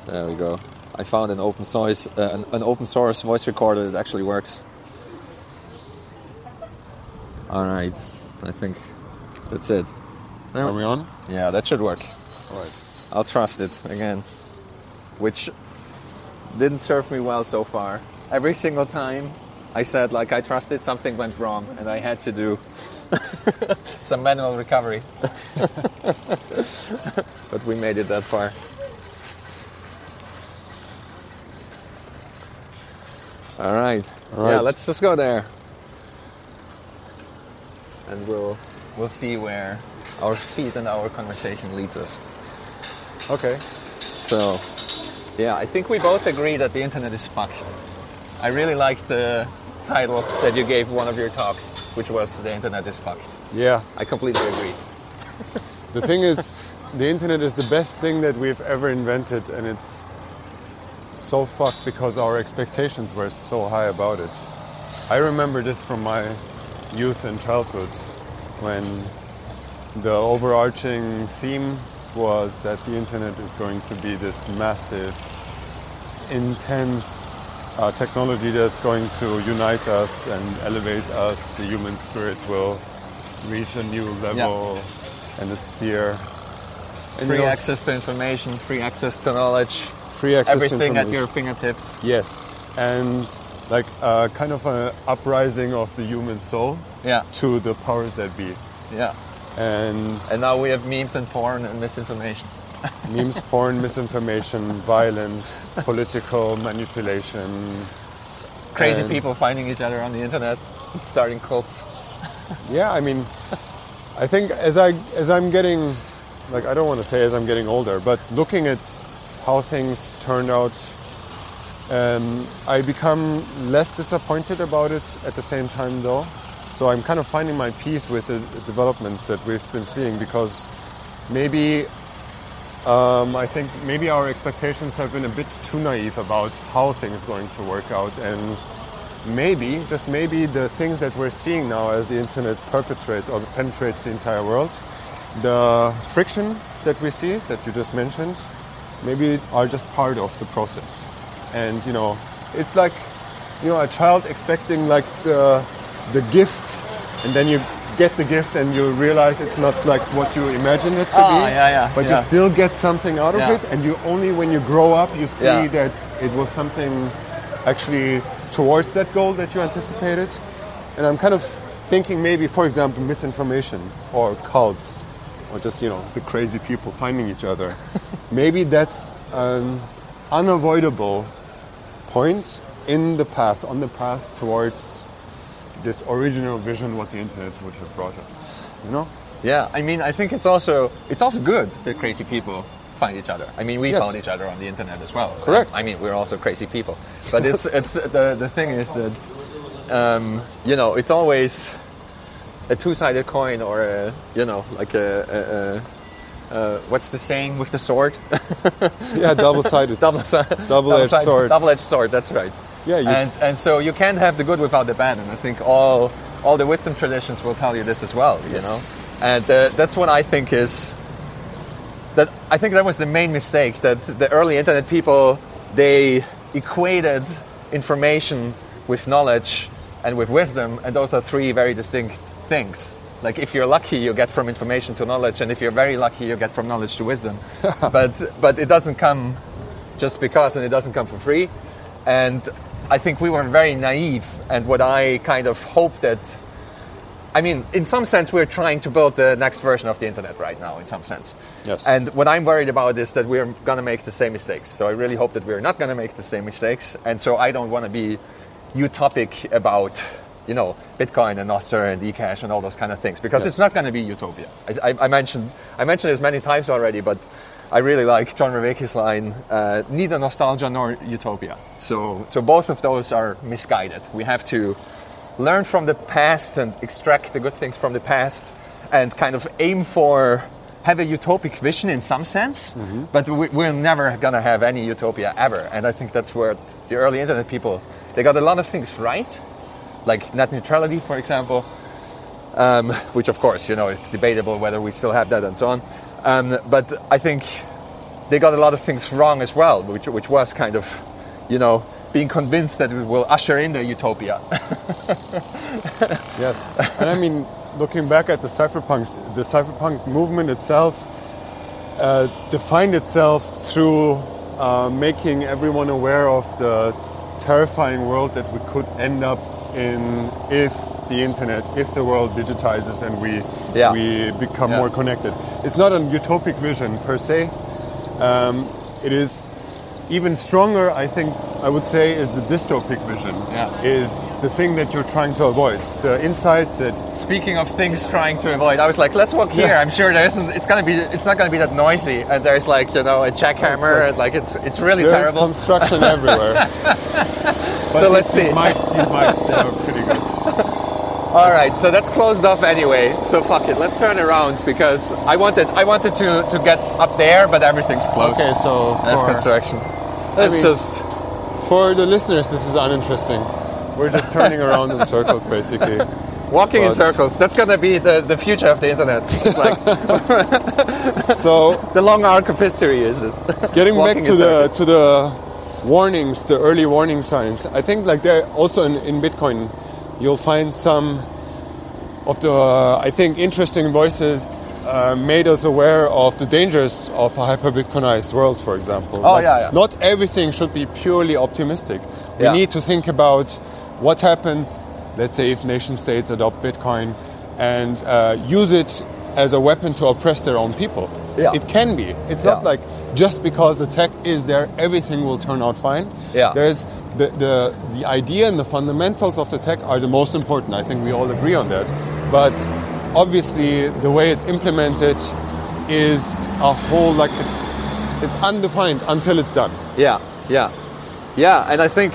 There we go. I found an open source voice recorder that actually works. All right, I think that's it. Are we on? Yeah, that should work. All right. I'll trust it again, which didn't serve me well so far. Every single time I said, like, I trusted, something went wrong, and I had to do some manual recovery. But we made it that far. All right. Yeah, let's just go there. And we'll see where our feet and our conversation leads us. Okay. So, yeah, I think we both agree that the internet is fucked. I really liked the title that you gave one of your talks, which was "The Internet is fucked." Yeah. I completely agree. The thing is, the internet is the best thing that we've ever invented, and it's so fucked because our expectations were so high about it. I remember this from my youth and childhood, when the overarching theme was that the internet is going to be this massive, intense technology that's going to unite us and elevate us. The human spirit will reach a new level and a sphere. And free access to information, free access to knowledge, free access everything to at your fingertips. Yes, and like kind of an uprising of the human soul to the powers that be. Yeah. And now we have memes and porn and misinformation. Memes, porn, misinformation, violence, political manipulation. Crazy people finding each other on the internet, starting cults. Yeah, I mean, I think as I'm getting, like, I don't want to say as I'm getting older, but looking at how things turned out, I become less disappointed about it at the same time, though. So I'm kind of finding my peace with the developments that we've been seeing, because maybe I think maybe our expectations have been a bit too naive about how things are going to work out, and maybe, just maybe, the things that we're seeing now as the internet perpetrates or penetrates the entire world, the frictions that we see, that you just mentioned, maybe are just part of the process. And, you know, it's like, you know, a child expecting like the gift, and then you get the gift and you realize it's not like what you imagined it to be. But you still get something out of it, and you only when you grow up you see that it was something actually towards that goal that you anticipated. And I'm kind of thinking maybe, for example, misinformation or cults, or just, you know, the crazy people finding each other. Maybe that's an unavoidable point on the path towards this original vision, what the internet would have brought us, you know? Yeah, I mean, I think it's also good that crazy people find each other. I mean, we found each other on the internet as well. Correct. I mean, we're also crazy people. But it's the thing is that, you know, it's always a two-sided coin, or what's the saying with the sword? Yeah, double-sided. Double-edged sword. Double-edged sword, that's right. Yeah, and so you can't have the good without the bad, and I think all the wisdom traditions will tell you this as well, you know? And that's what I think is... I think that was the main mistake, that the early internet people, they equated information with knowledge and with wisdom, and those are three very distinct things. Like, if you're lucky, you get from information to knowledge, and if you're very lucky, you get from knowledge to wisdom. But it doesn't come just because, and it doesn't come for free. And I think we were very naive, and what I kind of hope that... I mean, in some sense, we're trying to build the next version of the internet right now, in some sense. Yes. And what I'm worried about is that we're going to make the same mistakes. So I really hope that we're not going to make the same mistakes. And so I don't want to be utopic about, you know, Bitcoin and Nostr and eCash and all those kind of things, because it's not going to be utopia. I mentioned this many times already, but I really like John Vervaeke's line, neither nostalgia nor utopia. So both of those are misguided. We have to learn from the past and extract the good things from the past, and kind of have a utopic vision in some sense, but we're never going to have any utopia ever. And I think that's where the early internet people, they got a lot of things right, like net neutrality, for example, which of course, you know, it's debatable whether we still have that and so on. But I think they got a lot of things wrong as well, which was kind of, being convinced that it will usher in the utopia. Yes, and I mean, looking back at the cypherpunk movement itself defined itself through making everyone aware of the terrifying world that we could end up in if the world digitizes and we become more connected. It's not a utopic vision per se. It is even stronger, I would say, is the dystopic vision. Is the thing that you're trying to avoid. The insight that... Speaking of things trying to avoid, I was like, let's walk here. I'm sure there isn't. It's not gonna be that noisy. And there's like, a jackhammer. It's really terrible. There's construction everywhere. So let's see. These mics, they are pretty good. All right, so that's closed off anyway. So fuck it, let's turn around because I wanted to get up there, but everything's closed. Okay, so that's construction. Just for the listeners, this is uninteresting. We're just turning around in circles, basically. Walking in circles. That's gonna be the future of the internet. It's like so the long arc of history is it. Getting back to the warnings, the early warning signs. I think like there also in Bitcoin, you'll find some of the I think interesting voices made us aware of the dangers of a hyper-Bitcoinized world, for example. Not everything should be purely optimistic. We need to think about what happens, let's say, if nation-states adopt Bitcoin and use it as a weapon to oppress their own people. It can be. It's not like just because the tech is there, everything will turn out fine. There's the idea and the fundamentals of the tech are the most important. I think we all agree on that. But obviously, the way it's implemented is a whole, like, it's undefined until it's done. Yeah, and I think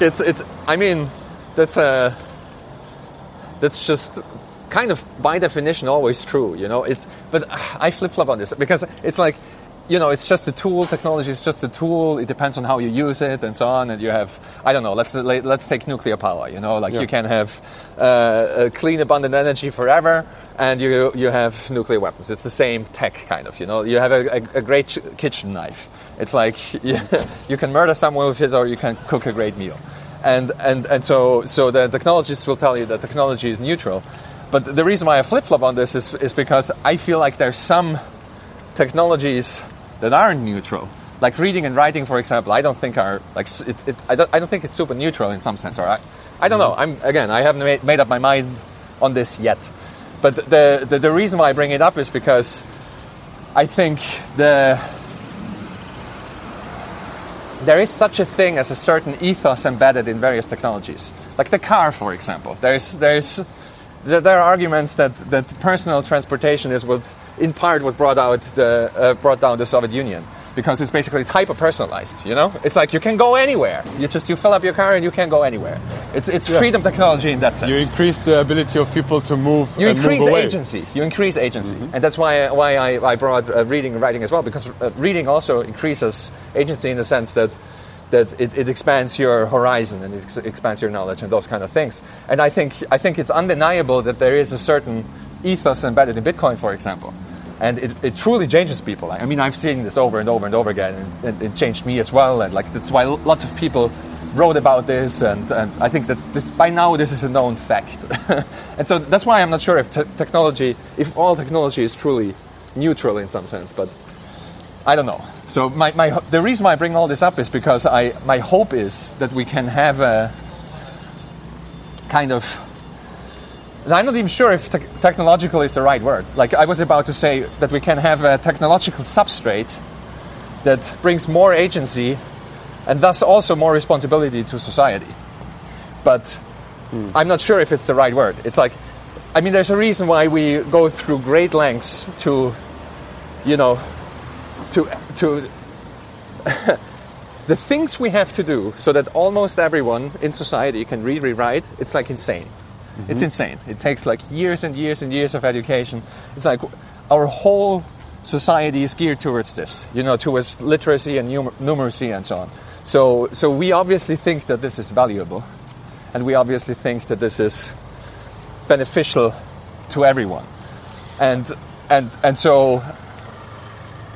that's just kind of by definition always true, but I flip-flop on this because it's like, it's just a tool. Technology is just a tool. It depends on how you use it and so on. And you have, I don't know, let's take nuclear power, you can have clean, abundant energy forever, and you have nuclear weapons. It's the same tech, kind of, You have a great kitchen knife. It's like you can murder someone with it or you can cook a great meal. And so the technologists will tell you that technology is neutral. But the reason why I flip-flop on this is because I feel like there's some technologies that aren't neutral, like reading and writing, for example. I don't think are like I don't think it's super neutral in some sense. Or I don't know. I haven't made up my mind on this yet. But the reason why I bring it up is because I think there is such a thing as a certain ethos embedded in various technologies, like the car, for example. There are arguments that personal transportation is what brought down the Soviet Union, because it's hyper personalized. It's like you can go anywhere. You fill up your car and you can go anywhere. It's freedom technology in that sense. You increase the ability of people to move. You increase move away. agency. You increase agency, and that's why I brought reading and writing as well, because reading also increases agency in the sense that it expands your horizon and it expands your knowledge and those kind of things. And I think it's undeniable that there is a certain ethos embedded in Bitcoin, for example. And it truly changes people. I mean, I've seen this over and over and over again, and it changed me as well. And that's why lots of people wrote about this, and I think by now this is a known fact. And so that's why I'm not sure if all technology is truly neutral in some sense, but I don't know. So the reason why I bring all this up is because my hope is that we can have a kind of, and I'm not even sure if technological is the right word. Like I was about to say that we can have a technological substrate that brings more agency and thus also more responsibility to society. But I'm not sure if it's the right word. It's like, I mean, there's a reason why we go through great lengths to the things we have to do so that almost everyone in society can read, rewrite. It's like insane. Mm-hmm. It's insane. It takes like years and years and years of education. It's like our whole society is geared towards this, towards literacy and numeracy and so on. So we obviously think that this is valuable, and we obviously think that this is beneficial to everyone, and so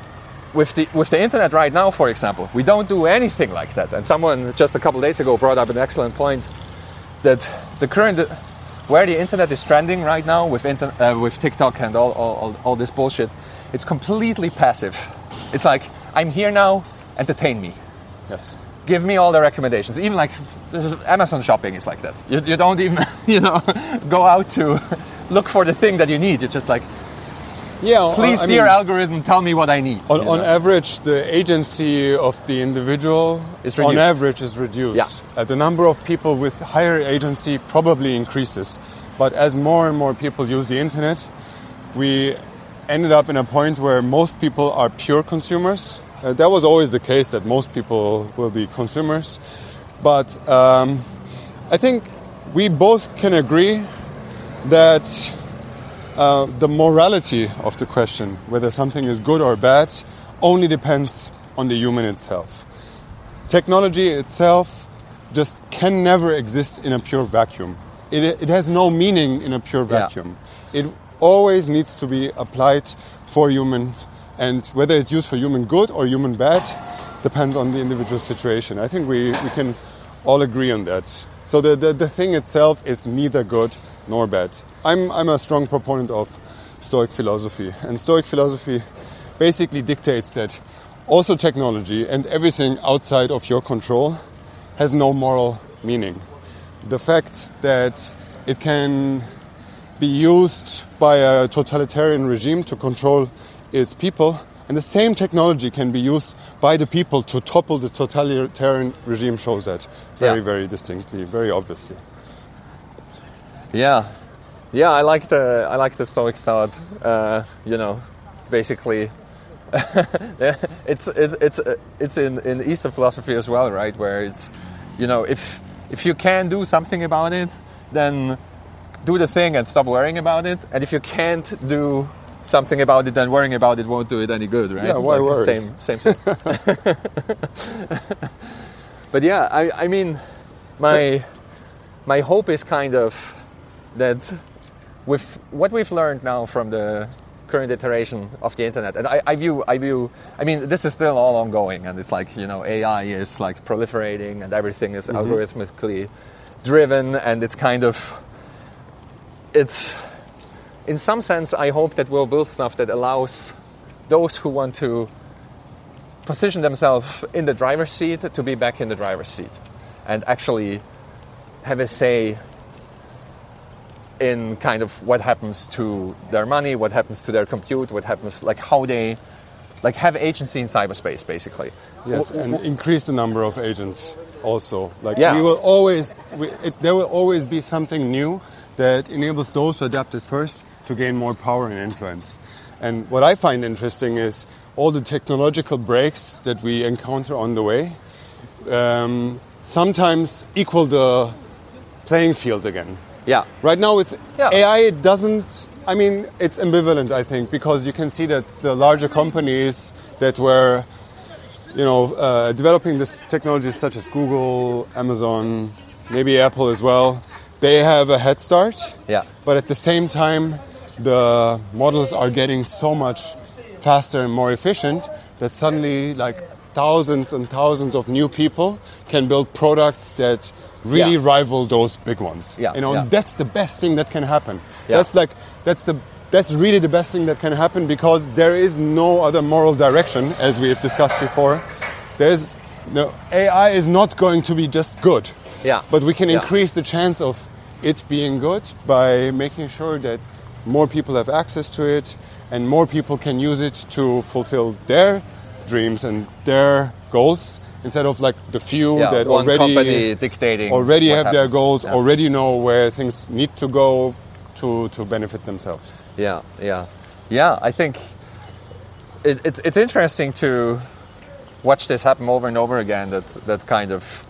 with the internet right now, for example, we don't do anything like that. And someone just a couple days ago brought up an excellent point that the current where the internet is trending right now with TikTok and all this bullshit, it's completely passive. It's like, I'm here now, entertain me. Yes. Give me all the recommendations. Even like Amazon shopping is like that. You don't even go out to look for the thing that you need. You're just like, please, dear algorithm, tell me what I need. On average, the agency of the individual on average is reduced. Yeah. The number of people with higher agency probably increases. But as more and more people use the internet, we ended up in a point where most people are pure consumers. That was always the case, that most people will be consumers. But I think we both can agree that the morality of the question, whether something is good or bad, only depends on the human itself. Technology itself just can never exist in a pure vacuum. It has no meaning in a pure vacuum. Yeah. It always needs to be applied for humans, and whether it's used for human good or human bad depends on the individual situation. I think we can all agree on that. So the thing itself is neither good nor bad. I'm a strong proponent of Stoic philosophy, and Stoic philosophy basically dictates that also technology and everything outside of your control has no moral meaning. The fact that it can be used by a totalitarian regime to control its people, and the same technology can be used by the people to topple the totalitarian regime, shows that very distinctly, very obviously. Yeah, I like the Stoic thought. Basically, it's in Eastern philosophy as well, right? Where it's, if you can do something about it, then do the thing and stop worrying about it. And if you can't do something about it, then worrying about it won't do it any good, right? Yeah, why worry? Same thing. But yeah, I mean, my hope is kind of that with what we've learned now from the current iteration of the internet, and I mean, this is still all ongoing, and it's like, AI is like proliferating and everything is algorithmically driven, and it's in some sense, I hope that we'll build stuff that allows those who want to position themselves in the driver's seat to be back in the driver's seat and actually have a say in kind of what happens to their money, what happens to their compute, what happens, like how they have agency in cyberspace, basically. Yes, and increase the number of agents also. There will always be something new that enables those who adapt it first to gain more power and influence. And what I find interesting is all the technological breaks that we encounter on the way sometimes equal the playing field again. Yeah. Right now with AI, it doesn't, it's ambivalent, I think, because you can see that the larger companies that were, developing this technology, such as Google, Amazon, maybe Apple as well, they have a head start. Yeah. But at the same time, the models are getting so much faster and more efficient that suddenly, thousands and thousands of new people can build products that really rival those big ones. Yeah. That's the best thing that can happen. Yeah. That's really the best thing that can happen, because there is no other moral direction, as we have discussed before. AI is not going to be just good. Yeah. But we can increase the chance of it being good by making sure that more people have access to it and more people can use it to fulfill their dreams and their goals, instead of the few that one company dictating already have happens. their goals, already know where things need to go to benefit themselves. Yeah. I think it's interesting to watch this happen over and over again. That kind of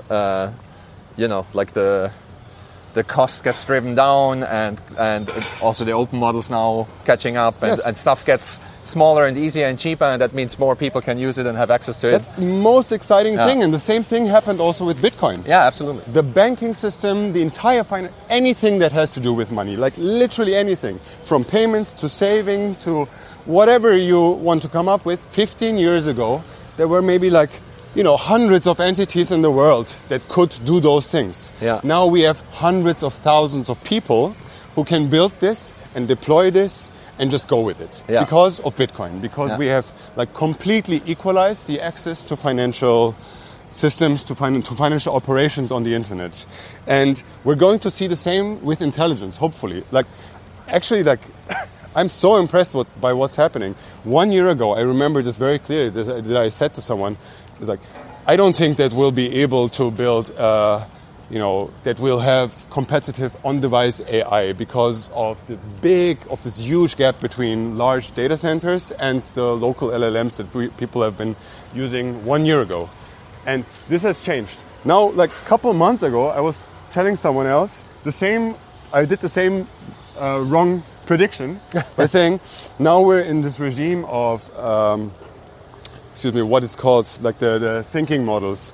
the cost gets driven down, and also the open models now catching up, and stuff gets smaller and easier and cheaper, and that means more people can use it and have access to it. That's the most exciting thing, and the same thing happened also with Bitcoin. Yeah, absolutely. The banking system, the entire finance, anything that has to do with money, literally anything, from payments to saving to whatever you want to come up with, 15 years ago, there were maybe like, hundreds of entities in the world that could do those things. Yeah. Now we have hundreds of thousands of people who can build this and deploy this and just go with it because of Bitcoin, because we have like completely equalized the access to financial systems, to financial operations on the internet. And we're going to see the same with intelligence, hopefully. I'm so impressed by what's happening. 1 year ago, I remember this very clearly, that I said to someone, it's like, I don't think that we'll be able to build, that we'll have competitive on-device AI because of this huge gap between large data centers and the local LLMs that people have been using 1 year ago. And this has changed. Now, like a couple of months ago, I was telling someone else I did the same wrong prediction by saying, now we're in this regime of, what it's called, like the thinking models.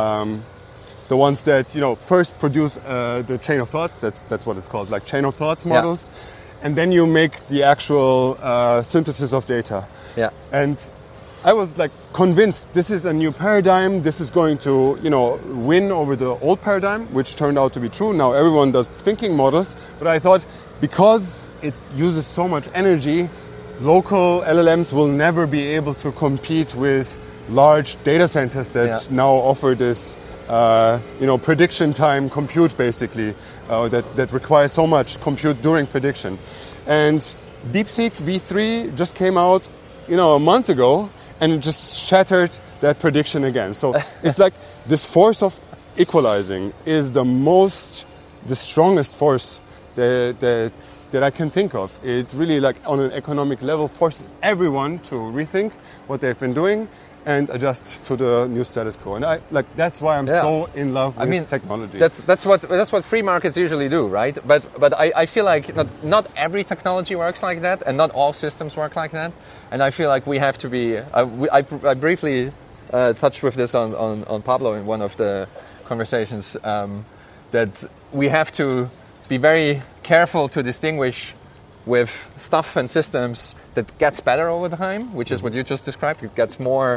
The ones that, first produce the chain of thoughts, that's what it's called, like chain of thoughts models. Yeah. And then you make the actual synthesis of data. Yeah. And I was like convinced this is a new paradigm. This is going to, win over the old paradigm, which turned out to be true. Now everyone does thinking models. But I thought because it uses so much energy, local LLMs will never be able to compete with large data centers that now offer this, prediction time compute, basically, that requires so much compute during prediction. And DeepSeek V3 just came out, a month ago, and it just shattered that prediction again. So it's like this force of equalizing is the strongest force that I can think of. It really, like on an economic level, forces everyone to rethink what they've been doing and adjust to the new status quo. And that's why I'm so in love with technology. That's what free markets usually do, right? But I feel like not every technology works like that, and not all systems work like that. And I feel like we have to be. I briefly touched with this on Pablo in one of the conversations, that we have to be very careful to distinguish with stuff and systems that gets better over time, which is what you just described. It gets more,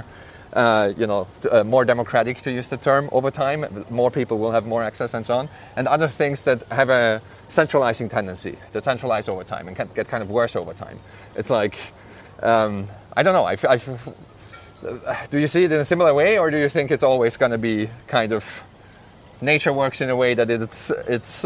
more democratic, to use the term, over time. More people will have more access and so on. And other things that have a centralizing tendency, that centralize over time and can get kind of worse over time. It's like, I don't know. Do you see it in a similar way, or do you think it's always going to be kind of nature works in a way that it's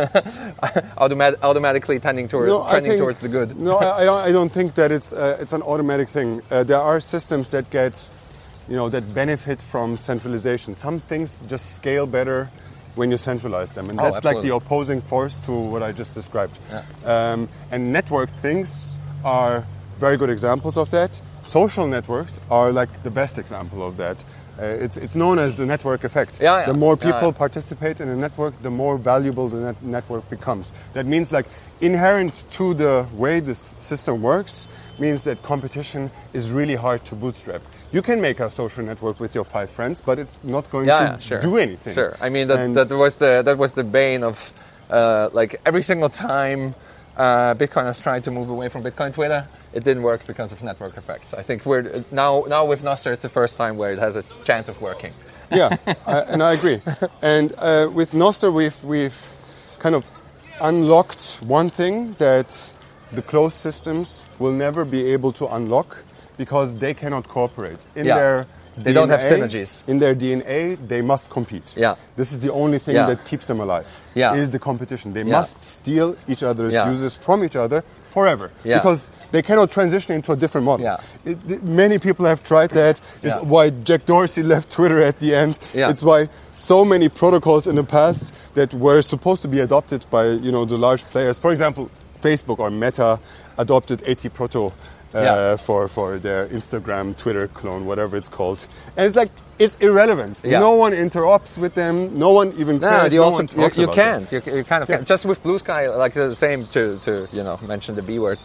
automatically trending towards the good? No, I don't think that it's an automatic thing. There are systems that get, that benefit from centralization. Some things just scale better when you centralize them, and that's like the opposing force to what I just described. Yeah. And networked things are very good examples of that. Social networks are like the best example of that. It's known as the network effect. The more people participate in a network, the more valuable the network becomes. That means, like, inherent to the way this system works means that competition is really hard to bootstrap. You can make a social network with your 5 friends, but it's not going to do anything. Sure. I mean, that was the bane of like every single time Bitcoin has tried to move away from Bitcoin Twitter. It didn't work because of network effects. I think we're now with Nostr, it's the first time where it has a chance of working. Yeah, and I agree. And with Nostr, we've kind of unlocked one thing that the closed systems will never be able to unlock because they cannot cooperate. They don't have synergies. In their DNA, they must compete. Yeah. This is the only thing that keeps them alive, is the competition. They must steal each other's users from each other forever because they cannot transition into a different model. Yeah. Many people have tried that. It's why Jack Dorsey left Twitter at the end. Yeah. It's why so many protocols in the past that were supposed to be adopted by the large players, for example, Facebook or Meta adopted AT-Proto for their Instagram, Twitter clone, whatever it's called. And it's like, it's irrelevant. Yeah. No one interops with them. No one even cares. You can't. You kind of can't. Just with Blue Sky, like the same to mention the B word.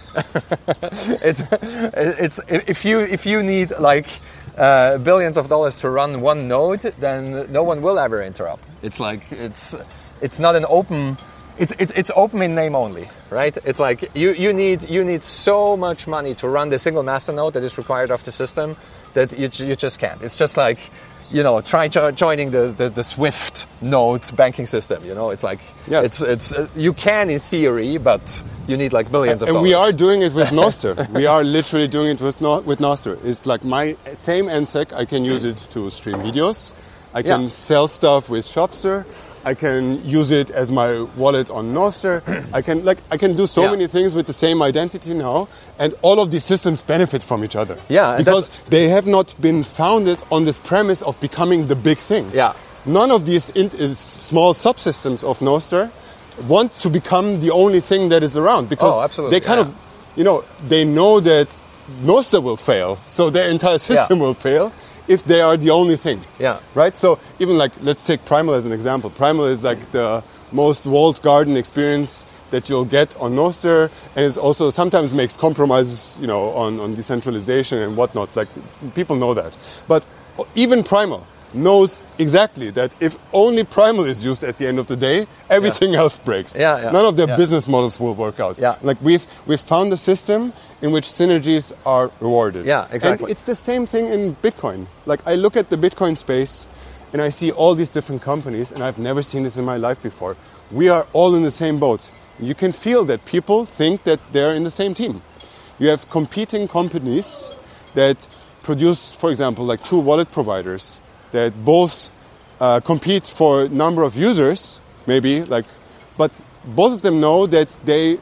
it's if you need like billions of dollars to run one node, then no one will ever interrupt. It's like it's not an open it's open in name only, right? It's like you need so much money to run the single master node that is required of the system that you just can't. It's just like, try joining the Swift node banking system. It's like, yes. it's you can in theory, but you need like millions of dollars. And we are doing it with Nostr. We are literally doing it with Nostr. It's like my same NSEC. I can use it to stream videos. I can sell stuff with Shopster. I can use it as my wallet on Nostr. I can do so many things with the same identity now, and all of these systems benefit from each other. Yeah, because they have not been founded on this premise of becoming the big thing. Yeah. None of these small subsystems of Nostr want to become the only thing that is around, because they kind of, they know that Nostr will fail, so their entire system will fail if they are the only thing. Yeah. Right? So even like, let's take Primal as an example. Primal is like the most walled garden experience that you'll get on Nostr, and it also sometimes makes compromises, on decentralization and whatnot. Like, people know that. But even Primal knows exactly that if only Primal is used at the end of the day, everything else breaks. None of their business models will work out. Like, we've found a system in which synergies are rewarded. Yeah, exactly. And it's the same thing in Bitcoin. Like, I look at the Bitcoin space and I see all these different companies, and I've never seen this in my life before. We are all in the same boat. You can feel that people think that they're in the same team. You have competing companies that produce, for example, like 2 wallet providers that both compete for number of users, maybe, but both of them know that they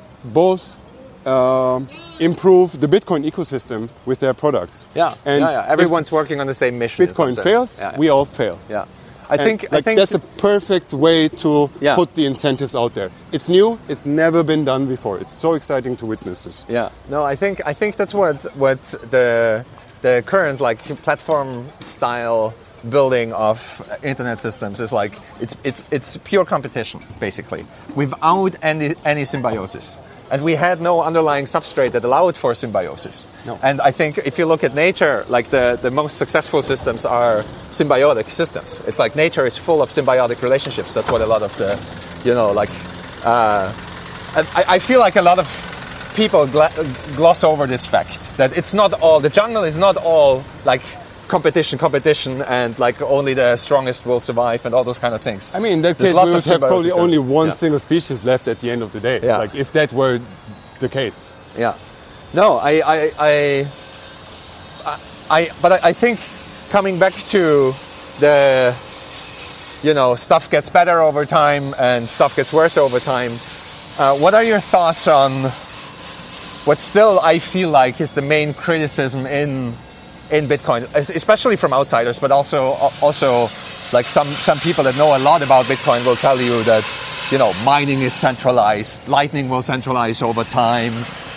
both improve the Bitcoin ecosystem with their products. And everyone's working on the same mission. Bitcoin fails, we all fail. I think that's a perfect way to put the incentives out there. It's new. It's never been done before. It's so exciting to witness this. No, I think that's what the current platform style building of internet systems is like. It's pure competition basically, without any symbiosis. And we had no underlying substrate that allowed for symbiosis. No. And I think if you look at nature, like the most successful systems are symbiotic systems. It's like nature is full of symbiotic relationships. That's what a lot of the, I feel like a lot of people gloss over this fact that it's not all, the jungle is not all like competition and like only the strongest will survive and all those kind of things. I mean, in that case, we would have probably only one single species left at the end of the day. Like, if that were the case. No, but I think coming back to the, stuff gets better over time and stuff gets worse over time. What are your thoughts on what still I feel like is the main criticism in Bitcoin, especially from outsiders, but also like some people that know a lot about Bitcoin will tell you that, mining is centralized, Lightning will centralize over time,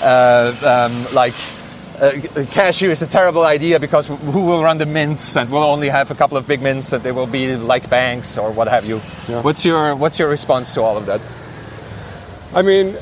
Cashew is a terrible idea because who will run the mints, and we'll only have a couple of big mints and they will be like banks or what have you. What's your response to all of that? I mean,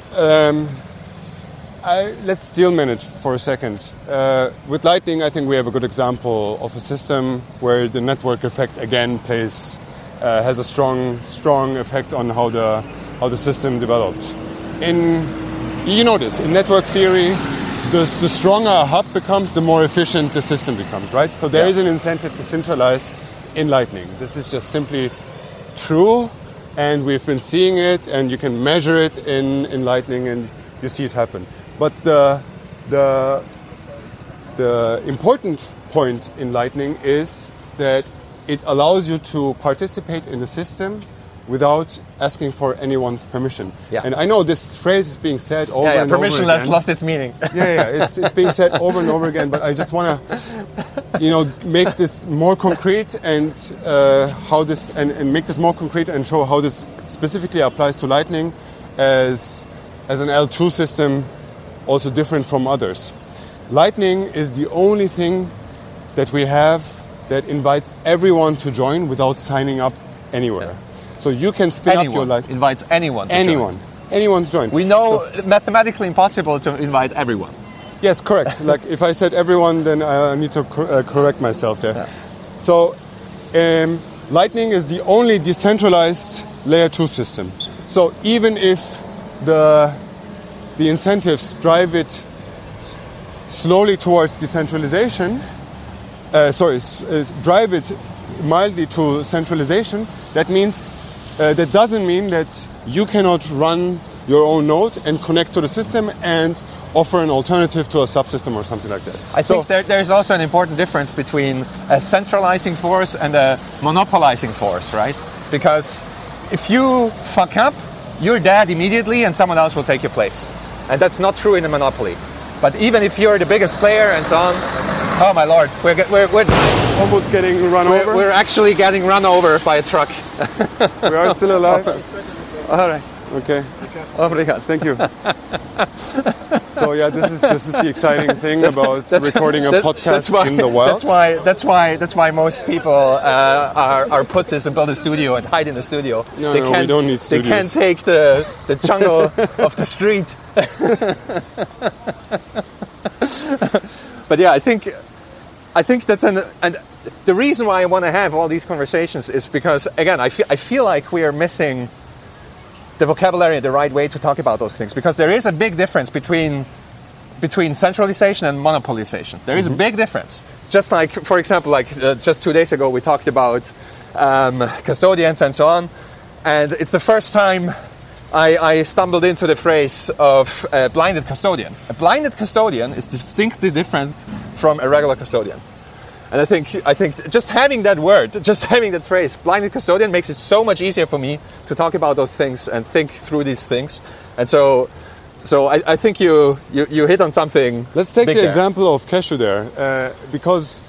let's stillman it for a second. With Lightning, I think we have a good example of a system where the network effect again has a strong effect on how the system developed. In network theory, the stronger a hub becomes, the more efficient the system becomes, right? So there is an incentive to centralize in Lightning. This is just simply true, and we've been seeing it, and you can measure it in Lightning, and you see it happen. But the important point in Lightning is that it allows you to participate in the system without asking for anyone's permission. And I know this phrase is being said over and over again. Permissionless lost its meaning. It's being said over and over again. But I just want to, make this more concrete and and make this more concrete and show how this specifically applies to Lightning as an L2 system, also different from others. Lightning is the only thing that we have that invites everyone to join without signing up anywhere. So you can spin up your Lightning. Invites anyone to join. Anyone to join. We know mathematically impossible to invite everyone. Yes, correct. Like, if I said everyone, then I need to correct myself there. So Lightning is the only decentralized layer 2 system. So even if the incentives drive it slowly towards decentralization, drive it mildly to centralization, that means that doesn't mean that you cannot run your own node and connect to the system and offer an alternative to a subsystem or something like that. I think there's also an important difference between a centralizing force and a monopolizing force, right? Because if you fuck up, you're dead immediately and someone else will take your place. And that's not true in a monopoly. But even if you're the biggest player and so on, oh my lord, we're almost getting run over. We're actually getting run over by a truck. We are still alive. All right. Okay. Obrigado. Thank you. So yeah, this is the exciting thing about recording a podcast in the wild. That's why most people are pussies and build a studio and hide in the studio. No, we don't need studios. They can't take the jungle of the street. But yeah, I think that's and the reason why I want to have all these conversations is because again I feel like we are missing the vocabulary and the right way to talk about those things, because there is a big difference between centralization and monopolization. There is a big difference. Just like, for example, just 2 days ago we talked about custodians and so on, and it's the first time I stumbled into the phrase of a blinded custodian. A blinded custodian is distinctly different from a regular custodian. And I think just having that word, just having that phrase, blinded custodian, makes it so much easier for me to talk about those things and think through these things. And so I think you hit on something. Let's take the example of Cashew there, because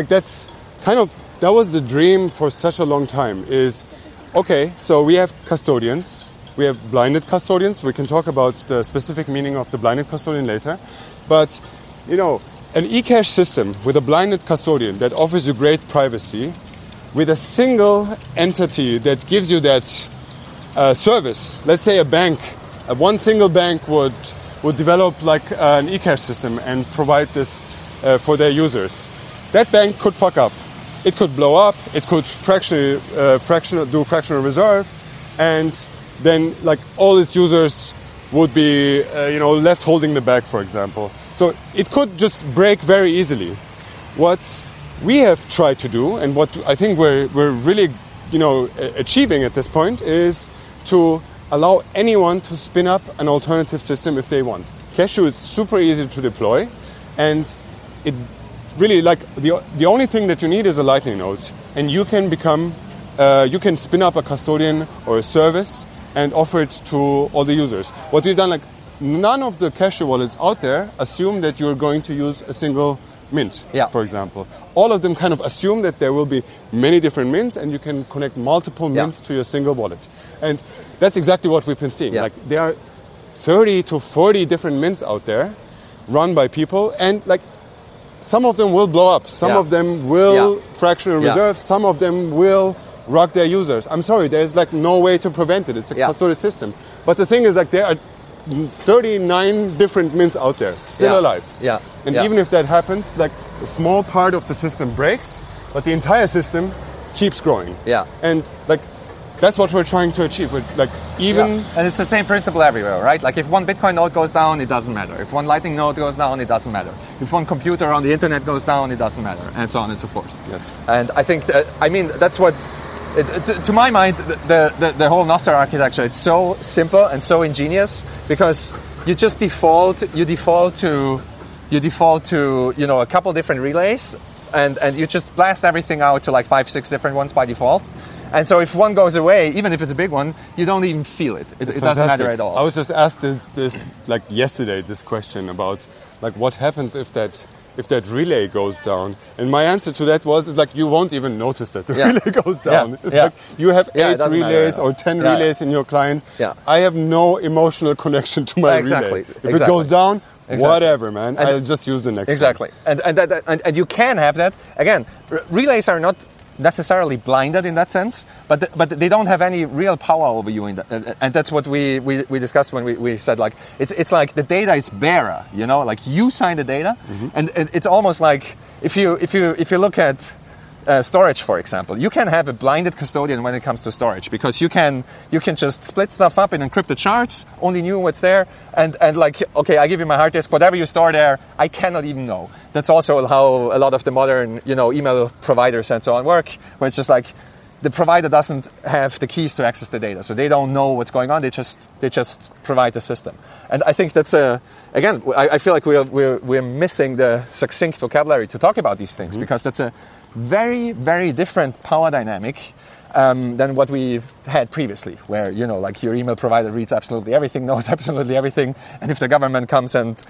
that was the dream for such a long time. Is okay, so we have custodians, we have blinded custodians. We can talk about the specific meaning of the blinded custodian later, but an eCash system with a blinded custodian that offers you great privacy, with a single entity that gives you that service. Let's say a bank, one single bank would develop like an eCash system and provide this for their users. That bank could fuck up. It could blow up. It could do fractional reserve, and then like all its users would be left holding the bag, for example. So it could just break very easily. What we have tried to do, and what I think we're really achieving at this point, is to allow anyone to spin up an alternative system if they want. Cashew is super easy to deploy, and it really the only thing that you need is a Lightning node, and you can spin up a custodian or a service and offer it to all the users. What we've done, none of the Cashew wallets out there assume that you're going to use a single mint, for example. All of them kind of assume that there will be many different mints and you can connect multiple mints to your single wallet. And that's exactly what we've been seeing. Yeah. There are 30 to 40 different mints out there run by people, and some of them will blow up, some of them will fractional reserve, some of them will rock their users. I'm sorry, there's no way to prevent it. It's a custodial system. But the thing is there are 39 different mints out there still alive. Yeah. And even if that happens, a small part of the system breaks, but the entire system keeps growing. Yeah. And that's what we're trying to achieve. And it's the same principle everywhere, right? If one Bitcoin node goes down, it doesn't matter. If one Lightning node goes down, it doesn't matter. If one computer on the internet goes down, it doesn't matter, and so on and so forth. Yes. And I think that's what. To my mind, the whole Nostr architecture, it's so simple and so ingenious, because you just default to a couple different relays, and you just blast everything out to 5-6 different ones by default. And so if one goes away, even if it's a big one, you don't even feel it. It doesn't matter at all. I was just asked this yesterday, this question about what happens if that relay goes down, and my answer to that was you won't even notice that the relay goes down. It's you have 8 relays or 10 relays in your client. Yeah. I have no emotional connection to my relay. If it goes down, whatever, man. I'll just use the next one. And you can have that. Again, relays are not necessarily blinded in that sense, but they don't have any real power over you in that, and that's what we discussed when we said it's like the data is bearer, you sign the data, and it's almost like if you look at storage, for example. You can have a blinded custodian when it comes to storage, because you can just split stuff up in encrypted shards, only knew what's there, and like, okay, I give you my hard disk, whatever you store there, I cannot even know. That's also how a lot of the modern, email providers and so on work, where it's just like, the provider doesn't have the keys to access the data, so they don't know what's going on. They just provide the system, and I think that's again. I feel like we're missing the succinct vocabulary to talk about these things, because that's a very, very different power dynamic than what we've had previously, where like your email provider reads absolutely everything, knows absolutely everything, and if the government comes and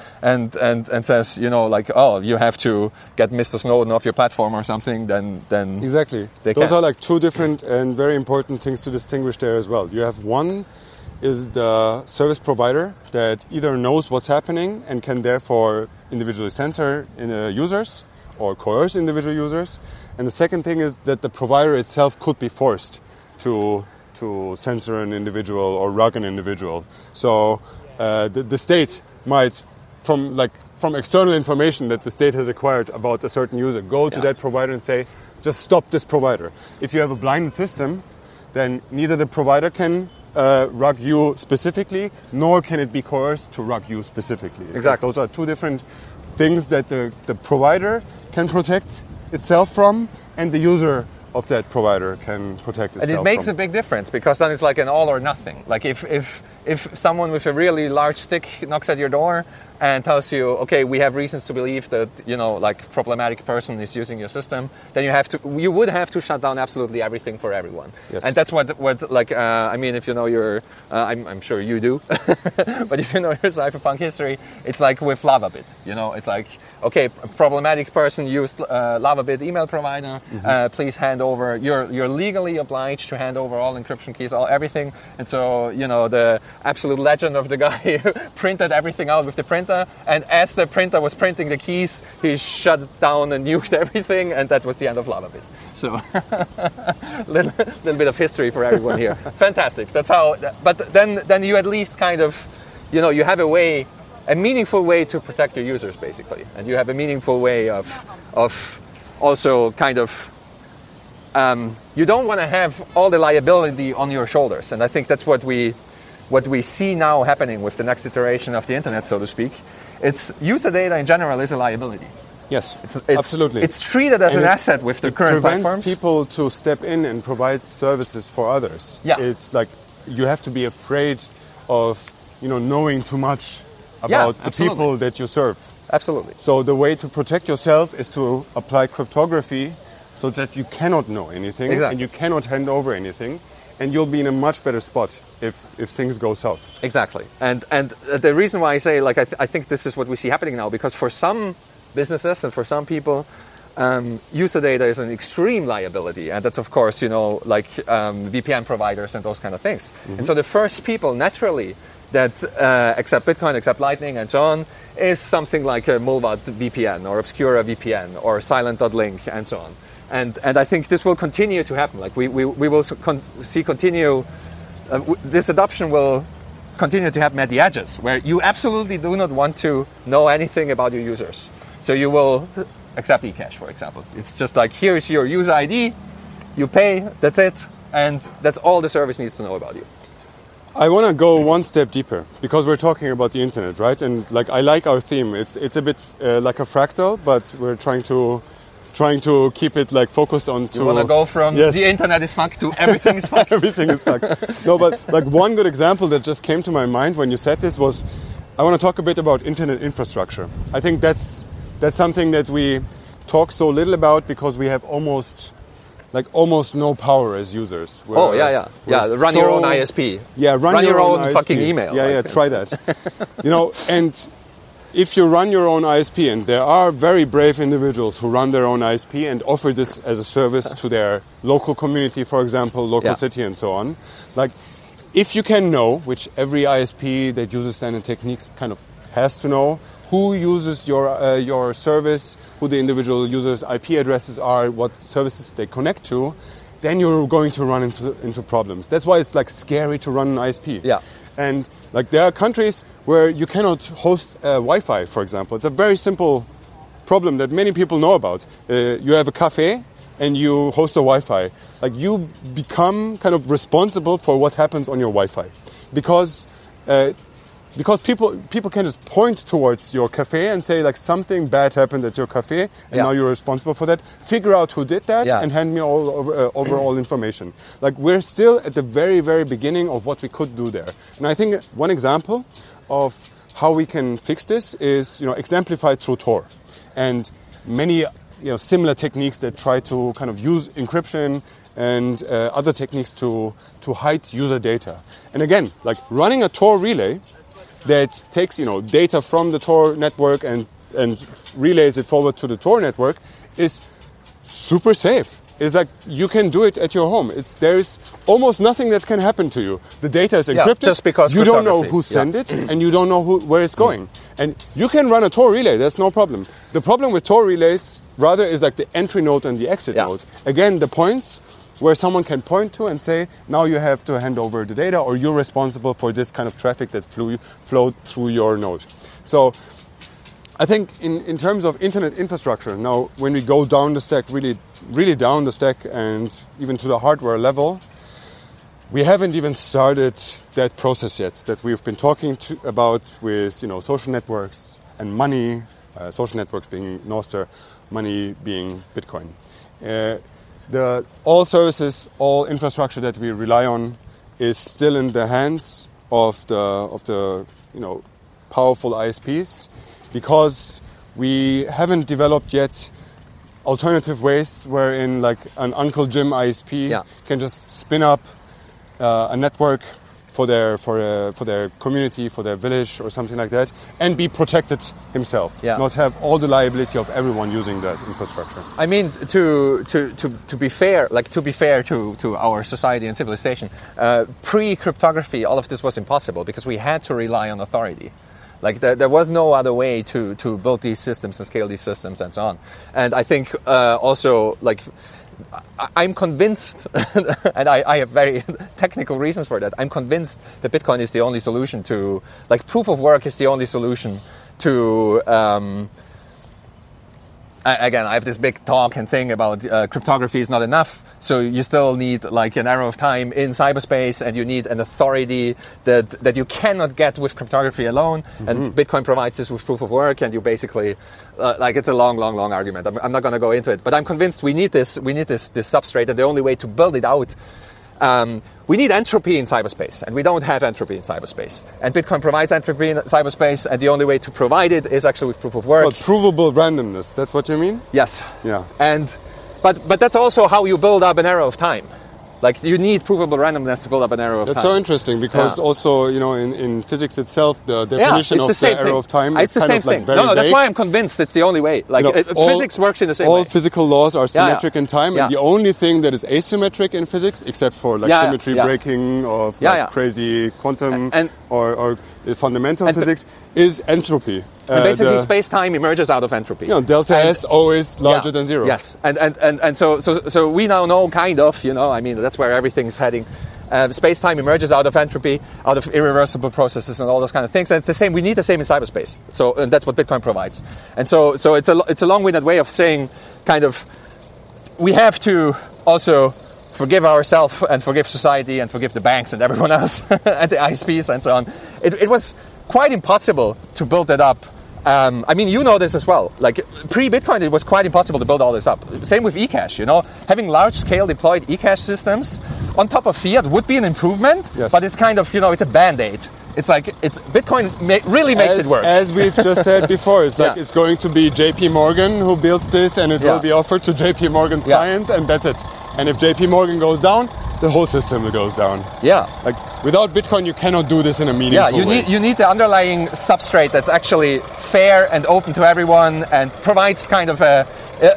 says like, oh, you have to get Mr. Snowden off your platform or something, then exactly those are like two different and very important things to distinguish there as well. You have one is the service provider that either knows what's happening and can therefore individually censor users or coerce individual users. And the second thing is that the provider itself could be forced to censor an individual or rug an individual. So the state might, from external information that the state has acquired about a certain user, go to that provider and say, just stop this provider. If you have a blinded system, then neither the provider can rug you specifically, nor can it be coerced to rug you specifically. Exactly. Those are two different things that the provider can protect itself from, and the user of that provider can protect itself from. And it makes a big difference, because then it's like an all or nothing. Like if someone with a really large stick knocks at your door and tells you, okay, we have reasons to believe that, like problematic person is using your system, then you would have to shut down absolutely everything for everyone. Yes. And that's what like, I mean, if you know your, I'm sure you do, but if you know your cypherpunk history, it's like with LavaBit, it's like, okay, problematic person used LavaBit email provider, please hand over, you're legally obliged to hand over all encryption keys, everything. And so, the absolute legend of the guy who printed everything out with the printer, and as the printer was printing the keys, he shut down and nuked everything, and that was the end of LavaBit. So, little bit of history for everyone here. Fantastic. That's how. But then you at least kind of, you have a meaningful way to protect your users, basically, and you have a meaningful way of also kind of. You don't want to have all the liability on your shoulders, and I think that's what we see now happening with the next iteration of the internet, so to speak. It's user data in general is a liability. Yes, it's absolutely. It's treated as an asset with the current platforms. It prevents people to step in and provide services for others. Yeah. It's like you have to be afraid of knowing too much about the people that you serve. Absolutely. So the way to protect yourself is to apply cryptography so that you cannot know anything and you cannot hand over anything. And you'll be in a much better spot if things go south. Exactly. And the reason why I say, like, I think this is what we see happening now, because for some businesses and for some people, user data is an extreme liability. And that's, of course, like VPN providers and those kind of things. And so the first people, naturally, that accept Bitcoin, accept Lightning, and so on, is something like a Mullvad VPN or Obscura VPN or Silent.link and so on. And I think this will continue to happen. Like we will see continue. This adoption will continue to happen at the edges, where you absolutely do not want to know anything about your users. So you will accept eCash, for example. It's just like, here's your user ID, you pay, that's it, and that's all the service needs to know about you. I want to go one step deeper, because we're talking about the internet, right? And like, I like our theme. It's a bit like a fractal, but we're trying to keep it like focused on. You want to go from the internet is fucked to everything is fucked. Everything is fucked. No, but like one good example that just came to my mind when you said this was, I want to talk a bit about internet infrastructure. I think that's something that we talk so little about because we have almost no power as users. Run your own ISP. Yeah, run your own ISP. Fucking email. Yeah, try that. And if you run your own ISP, and there are very brave individuals who run their own ISP and offer this as a service to their local community, for example, local city and so on. Like, if you can know, which every ISP that uses standard techniques kind of has to know, who uses your service, who the individual users' IP addresses are, what services they connect to, then you're going to run into problems. That's why it's like scary to run an ISP. Yeah. And like there are countries where you cannot host Wi-Fi, for example. It's a very simple problem that many people know about. You have a cafe and you host a Wi-Fi, like you become kind of responsible for what happens on your Wi-Fi, because people can just point towards your cafe and say like something bad happened at your cafe, and now you're responsible for that. Figure out who did that and hand me all overall information. Like we're still at the very, very beginning of what we could do there. And I think one example of how we can fix this is exemplified through Tor, and many similar techniques that try to kind of use encryption and other techniques to hide user data. And again, like running a Tor relay that takes data from the Tor network and relays it forward to the Tor network is super safe. It's like you can do it at your home. There's almost nothing that can happen to you. The data is encrypted. Just because you don't know who sent it, and you don't know where it's going. And you can run a Tor relay. That's no problem. The problem with Tor relays rather is like the entry node and the exit node. Again, the points where someone can point to and say, now you have to hand over the data, or you're responsible for this kind of traffic that flowed through your node. So I think in terms of internet infrastructure, now when we go down the stack, really down the stack and even to the hardware level, we haven't even started that process yet that we've been talking about with social networks and money, social networks being Nostr, money being Bitcoin. All services, all infrastructure that we rely on is still in the hands of the powerful ISPs, because we haven't developed yet alternative ways wherein like an Uncle Jim ISP can just spin up a network for their community, for their village or something like that, and be protected himself. Not have all the liability of everyone using that infrastructure. I mean, to be fair, to our society and civilization, pre-cryptography, all of this was impossible because we had to rely on authority. Like there was no other way to build these systems and scale these systems and so on. And I think also like I'm convinced, and I have very technical reasons for that. I'm convinced that Bitcoin is the only solution to, like, proof of work is the only solution to. Again, I have this big talk and thing about cryptography is not enough. So you still need like an arrow of time in cyberspace, and you need an authority that you cannot get with cryptography alone. Mm-hmm. And Bitcoin provides this with proof of work, and you basically it's a long argument. I'm not going to go into it, but I'm convinced we need this substrate, and the only way to build it out. We need entropy in cyberspace, and we don't have entropy in cyberspace. And Bitcoin provides entropy in cyberspace, and the only way to provide it is actually with proof of work. Well, provable randomness, that's what you mean? Yes. Yeah. But that's also how you build up an arrow of time. Like, you need provable randomness to build up an arrow of time. That's so interesting, because also, in physics itself, the definition of the arrow of time is the same thing. No, that's why I'm convinced it's the only way. Like, physics works in the same way. All physical laws are symmetric in time, and the only thing that is asymmetric in physics, except for like symmetry breaking of crazy quantum or fundamental physics, is entropy. And basically, space-time emerges out of entropy. Delta S always larger than zero. Yes, and so we now know kind of, I mean, that's where everything's heading. Space-time emerges out of entropy, out of irreversible processes and all those kind of things. And it's the same. We need the same in cyberspace. And that's what Bitcoin provides. And so it's a long-winded way of saying, kind of, we have to also forgive ourselves and forgive society and forgive the banks and everyone else and the ISPs and so on. It was quite impossible to build that up. I mean, you know this as well. Like, pre-Bitcoin, it was quite impossible to build all this up. Same with eCash, Having large-scale deployed eCash systems on top of fiat would be an improvement, but it's kind of, it's a Band-Aid. It's like, Bitcoin really makes it work. As we've just said before, it's like it's going to be JP Morgan who builds this, and it will be offered to JP Morgan's clients, and that's it. And if JP Morgan goes down, the whole system goes down. Yeah. Like, without Bitcoin, you cannot do this in a meaningful way. You need the underlying substrate that's actually fair and open to everyone and provides kind of to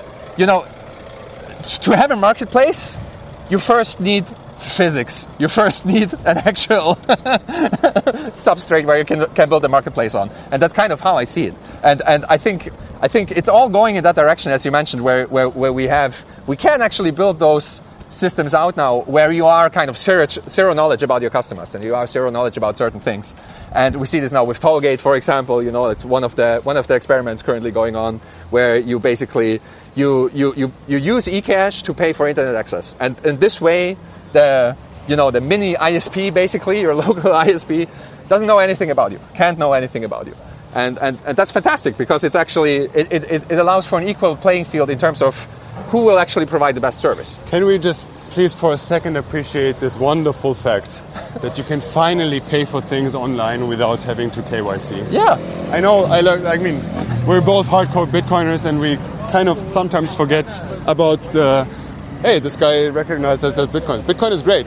have a marketplace, you first need physics. You first need an actual substrate where you can build a marketplace on. And that's kind of how I see it. And I think it's all going in that direction, as you mentioned, where we can actually build those systems out now where you are kind of zero knowledge about your customers and you are zero knowledge about certain things. And we see this now with Tollgate, for example. It's one of the experiments currently going on where you basically you use eCash to pay for internet access, and in this way the mini ISP, basically your local ISP, doesn't know anything about you, can't know anything about you. And that's fantastic because it's actually it allows for an equal playing field in terms of who will actually provide the best service. Can we just please for a second appreciate this wonderful fact that you can finally pay for things online without having to KYC? Yeah. I know, I mean, we're both hardcore Bitcoiners and we kind of sometimes forget about hey, this guy recognized us as Bitcoin. Bitcoin is great.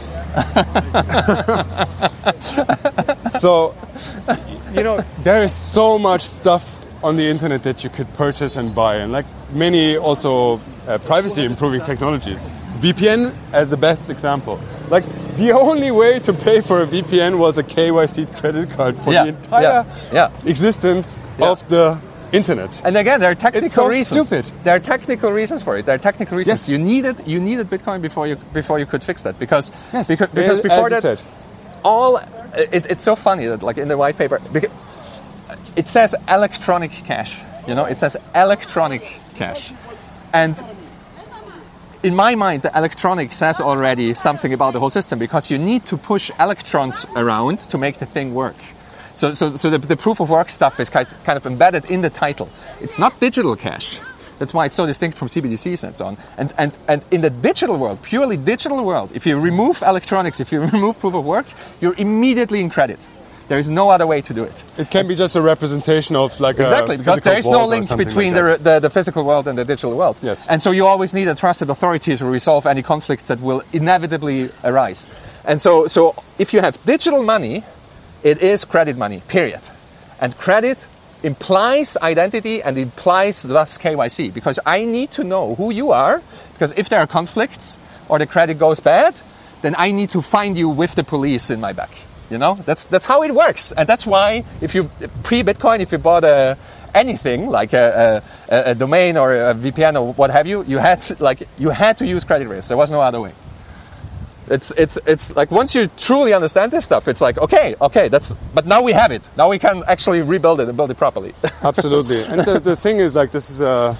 So, there is so much stuff on the internet that you could purchase and buy, and like many also privacy improving technologies. VPN as the best example. Like the only way to pay for a VPN was a KYC credit card for the entire existence of the internet. And again, there are technical reasons. Stupid. There are technical reasons for it. There are technical reasons. Yes. You needed Bitcoin before you could fix that because before that, it's so funny that like in the white paper it says electronic cash. It says electronic cash, and in my mind, the electronic says already something about the whole system because you need to push electrons around to make the thing work. So the proof of work stuff is kind of embedded in the title. It's not digital cash. That's why it's so distinct from CBDCs and so on. And in the digital world, purely digital world, if you remove electronics, if you remove proof of work, you're immediately in credit. There is no other way to do it. It can be just a representation of like exactly, because there is no link between the physical world and the digital world. Yes. And so you always need a trusted authority to resolve any conflicts that will inevitably arise. And so if you have digital money, it is credit money, period. And credit implies identity and implies thus KYC, because I need to know who you are, because if there are conflicts or the credit goes bad, then I need to find you with the police in my back. That's how it works. And that's why if you pre-Bitcoin, if you bought anything like a domain or a VPN or what have you, you had to use credit risk. There was no other way. It's like once you truly understand this stuff, it's like okay, but now we have it. Now we can actually rebuild it and build it properly. Absolutely. And the thing is, like, this is a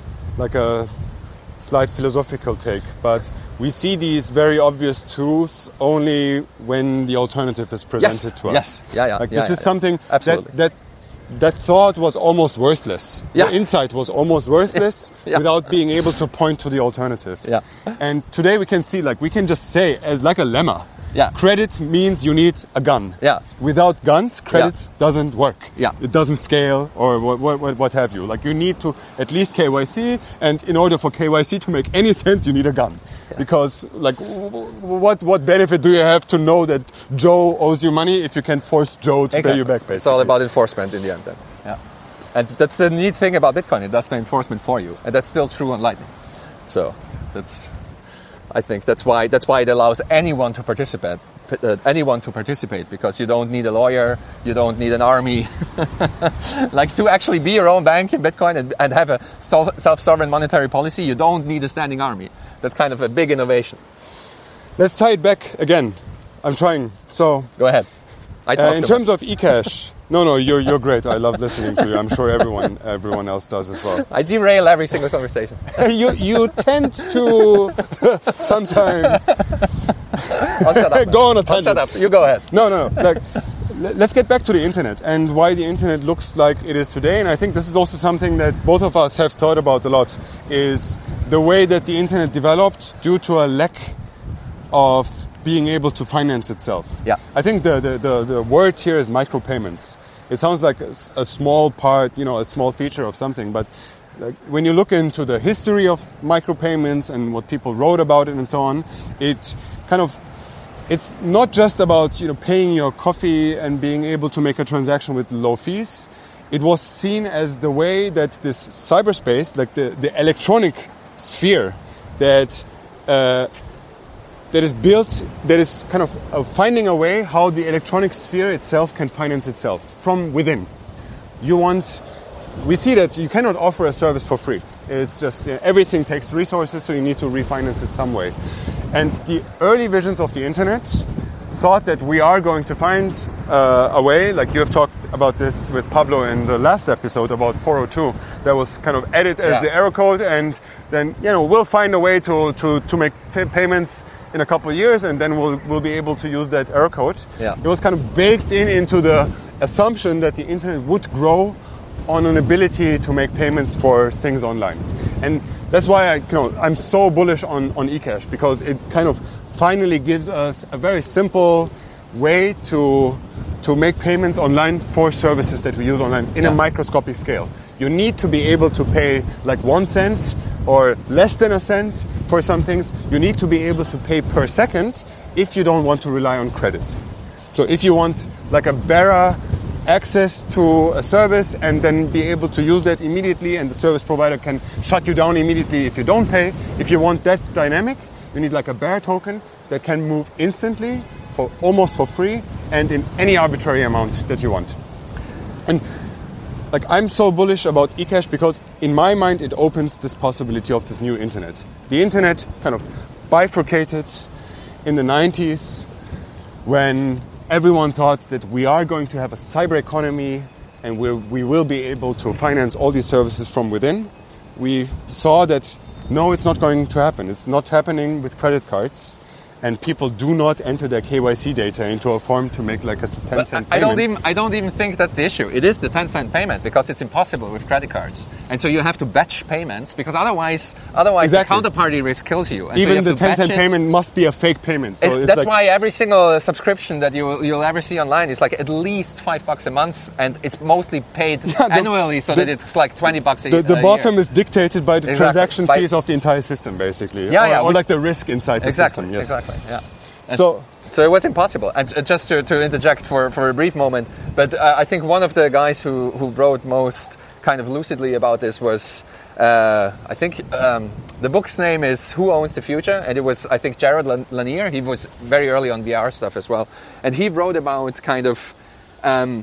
slight philosophical take, but we see these very obvious truths only when the alternative is presented to us. Yes. This is something absolutely. That thought was almost worthless. Yeah. The insight was almost worthless without being able to point to the alternative. Yeah. And today we can see, like, we can just say as like a lemma. Yeah. Credit means you need a gun. Yeah. Without guns, credit doesn't work. Yeah. It doesn't scale or what have you. Like, you need to at least KYC, and in order for KYC to make any sense, you need a gun. Yeah. Because, like, what benefit do you have to know that Joe owes you money if you can force Joe to pay you back, basically? It's all about enforcement in the end then. Yeah. And that's the neat thing about Bitcoin. It does the enforcement for you. And that's still true on Lightning. So I think that's why it allows anyone to participate, because you don't need a lawyer, you don't need an army. Like, to actually be your own bank in Bitcoin and have a self-sovereign monetary policy, you don't need a standing army. That's kind of a big innovation. Let's tie it back again. I'm trying. So go ahead. In terms of eCash. No, you're great. I love listening to you. I'm sure everyone else does as well. I derail every single conversation. You tend to sometimes I'll shut up. Go on a tangent. I'll shut up. You go ahead. No. Like, let's get back to the internet and why the internet looks like it is today. And I think this is also something that both of us have thought about a lot, is the way that the internet developed due to a lack of being able to finance itself. Yeah. I think the word here is micropayments. It sounds like a small part, a small feature of something, but like, when you look into the history of micropayments and what people wrote about it and so on, it's not just about paying your coffee and being able to make a transaction with low fees. It was seen as the way that this cyberspace, like the electronic sphere that is built, that is kind of finding a way how the electronic sphere itself can finance itself from within. We see that you cannot offer a service for free. It's just everything takes resources, so you need to refinance it some way. And the early visions of the internet thought that we are going to find a way, like you have talked about this with Pablo in the last episode about 402, that was kind of added as the error code, and then we'll find a way to make payments in a couple of years, and then we'll be able to use that error code. Yeah. It was kind of baked into the assumption that the internet would grow on an ability to make payments for things online. And that's why I'm so bullish on eCash, because it kind of finally gives us a very simple way to make payments online for services that we use online in a microscopic scale. You need to be able to pay like 1 cent or less than a cent for some things. You need to be able to pay per second if you don't want to rely on credit. So if you want like a bearer access to a service and then be able to use that immediately, and the service provider can shut you down immediately if you don't pay. If you want that dynamic, you need like a bearer token that can move instantly for almost for free and in any arbitrary amount that you want. And like I'm so bullish about eCash because in my mind it opens this possibility of this new internet. The internet kind of bifurcated in the 90s when everyone thought that we are going to have a cyber economy and we will be able to finance all these services from within. We saw that, no, it's not going to happen. It's not happening with credit cards. And people do not enter their KYC data into a form to make like a 10-cent payment. I don't even think that's the issue. It is the 10-cent payment because it's impossible with credit cards. And so you have to batch payments because otherwise exactly. The counterparty risk kills you. And even so the 10-cent payment must be a fake payment. So that's like, why every single subscription that you'll ever see online is like at least $5 a month, and it's mostly paid annually, so that it's like $20 a year. The bottom is dictated by the transaction fees of the entire system, basically. Or like the risk inside the system. Yes. Exactly. Yeah. So it was impossible. And just to interject for a brief moment, but I think one of the guys who wrote most kind of lucidly about this was, I think the book's name is Who Owns the Future? And it was, I think, Jared Lanier. He was very early on VR stuff as well. And he wrote about kind of, in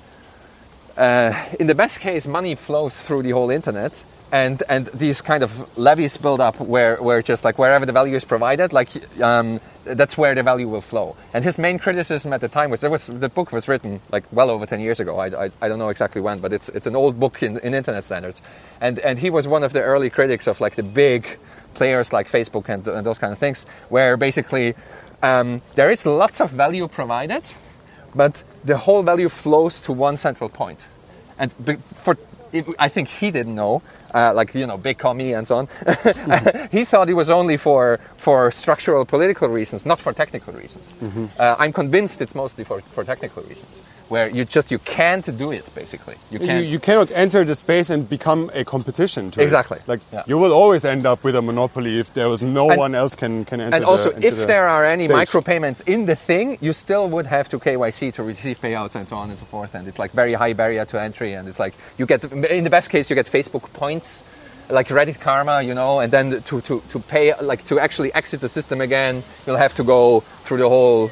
the best case, money flows through the whole internet. And these kind of levies build up where just like wherever the value is provided, like that's where the value will flow. And his main criticism at the time was the book was written like well over 10 years ago. I don't know exactly when, but it's an old book in internet standards. And he was one of the early critics of like the big players like Facebook and those kind of things, where basically there is lots of value provided, but the whole value flows to one central point. And I think he didn't know, big commie and so on. He thought it was only for structural political reasons, not for technical reasons. Mm-hmm. I'm convinced it's mostly for technical reasons, where you can't do it, basically. You cannot enter the space and become a competition to exactly. it. You will always end up with a monopoly if there was no one else can enter. And also, if there are any micropayments in the thing, you still would have to KYC to receive payouts and so on and so forth. And it's like very high barrier to entry. And it's like you get, in the best case, you get Facebook points, like Reddit Karma, and then to pay, like to actually exit the system again, you'll have to go through the whole,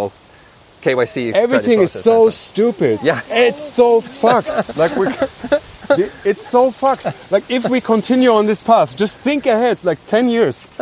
KYC. Everything is so stupid. Yeah. It's so fucked. It's so fucked. Like if we continue on this path, just think ahead, like 10 years.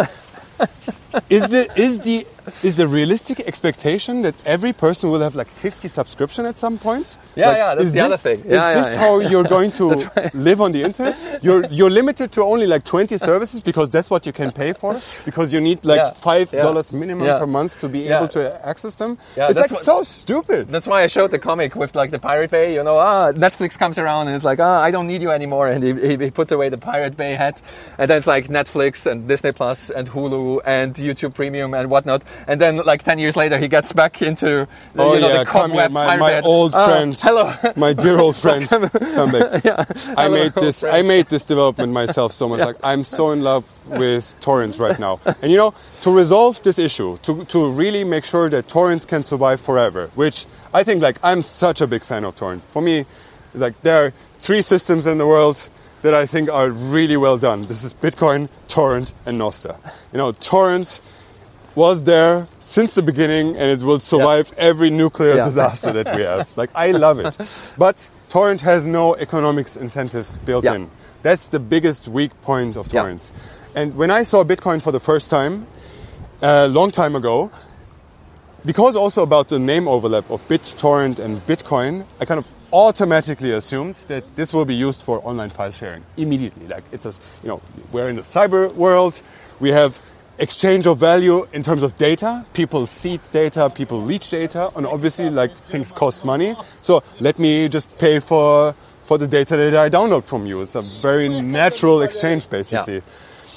Is the realistic expectation that every person will have like 50 subscription at some point? That's the other thing. Is this how you're going to live on the internet? You're limited to only like 20 services because that's what you can pay for, because you need like $5 minimum per month to be able to access them. It's like so stupid. That's why I showed the comic with like the Pirate Bay. Netflix comes around and it's like, I don't need you anymore, and he puts away the Pirate Bay hat, and then it's like Netflix and Disney Plus and Hulu and YouTube Premium and whatnot. And then, like 10 years later, he gets back into the cobweb. My old friend, hello, my dear old friend, come back. I made this development myself so much. Like I'm so in love with torrents right now. And to resolve this issue, to really make sure that torrents can survive forever, which I think like I'm such a big fan of torrent. For me, it's like there are 3 systems in the world that I think are really well done. This is Bitcoin, Torrent, and Nostr. Torrent was there since the beginning, and it will survive every nuclear disaster that we have. Like, I love it. But Torrent has no economics incentives built in. That's the biggest weak point of torrents. And when I saw Bitcoin for the first time, a long time ago, because also about the name overlap of BitTorrent and Bitcoin, I kind of automatically assumed that this will be used for online file sharing immediately. Like it's a, we're in the cyber world, we have exchange of value in terms of data. People seed data, people leech data, and obviously like things cost money. So let me just pay for the data that I download from you. It's a very natural exchange, basically. Yeah.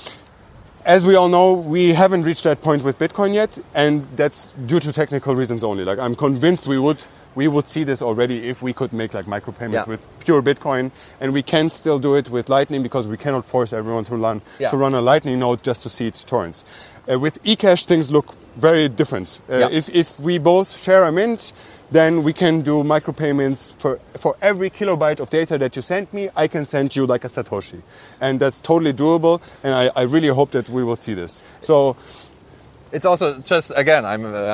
As we all know, we haven't reached that point with Bitcoin yet, and that's due to technical reasons only. Like I'm convinced we would see this already if we could make like micropayments with pure Bitcoin, and we can still do it with Lightning because we cannot force everyone to run a Lightning node just to seed torrents. With eCash, things look very different. If we both share a mint, then we can do micropayments for every kilobyte of data that you send me. I can send you like a Satoshi, and that's totally doable. And I really hope that we will see this. So. It's also just, again,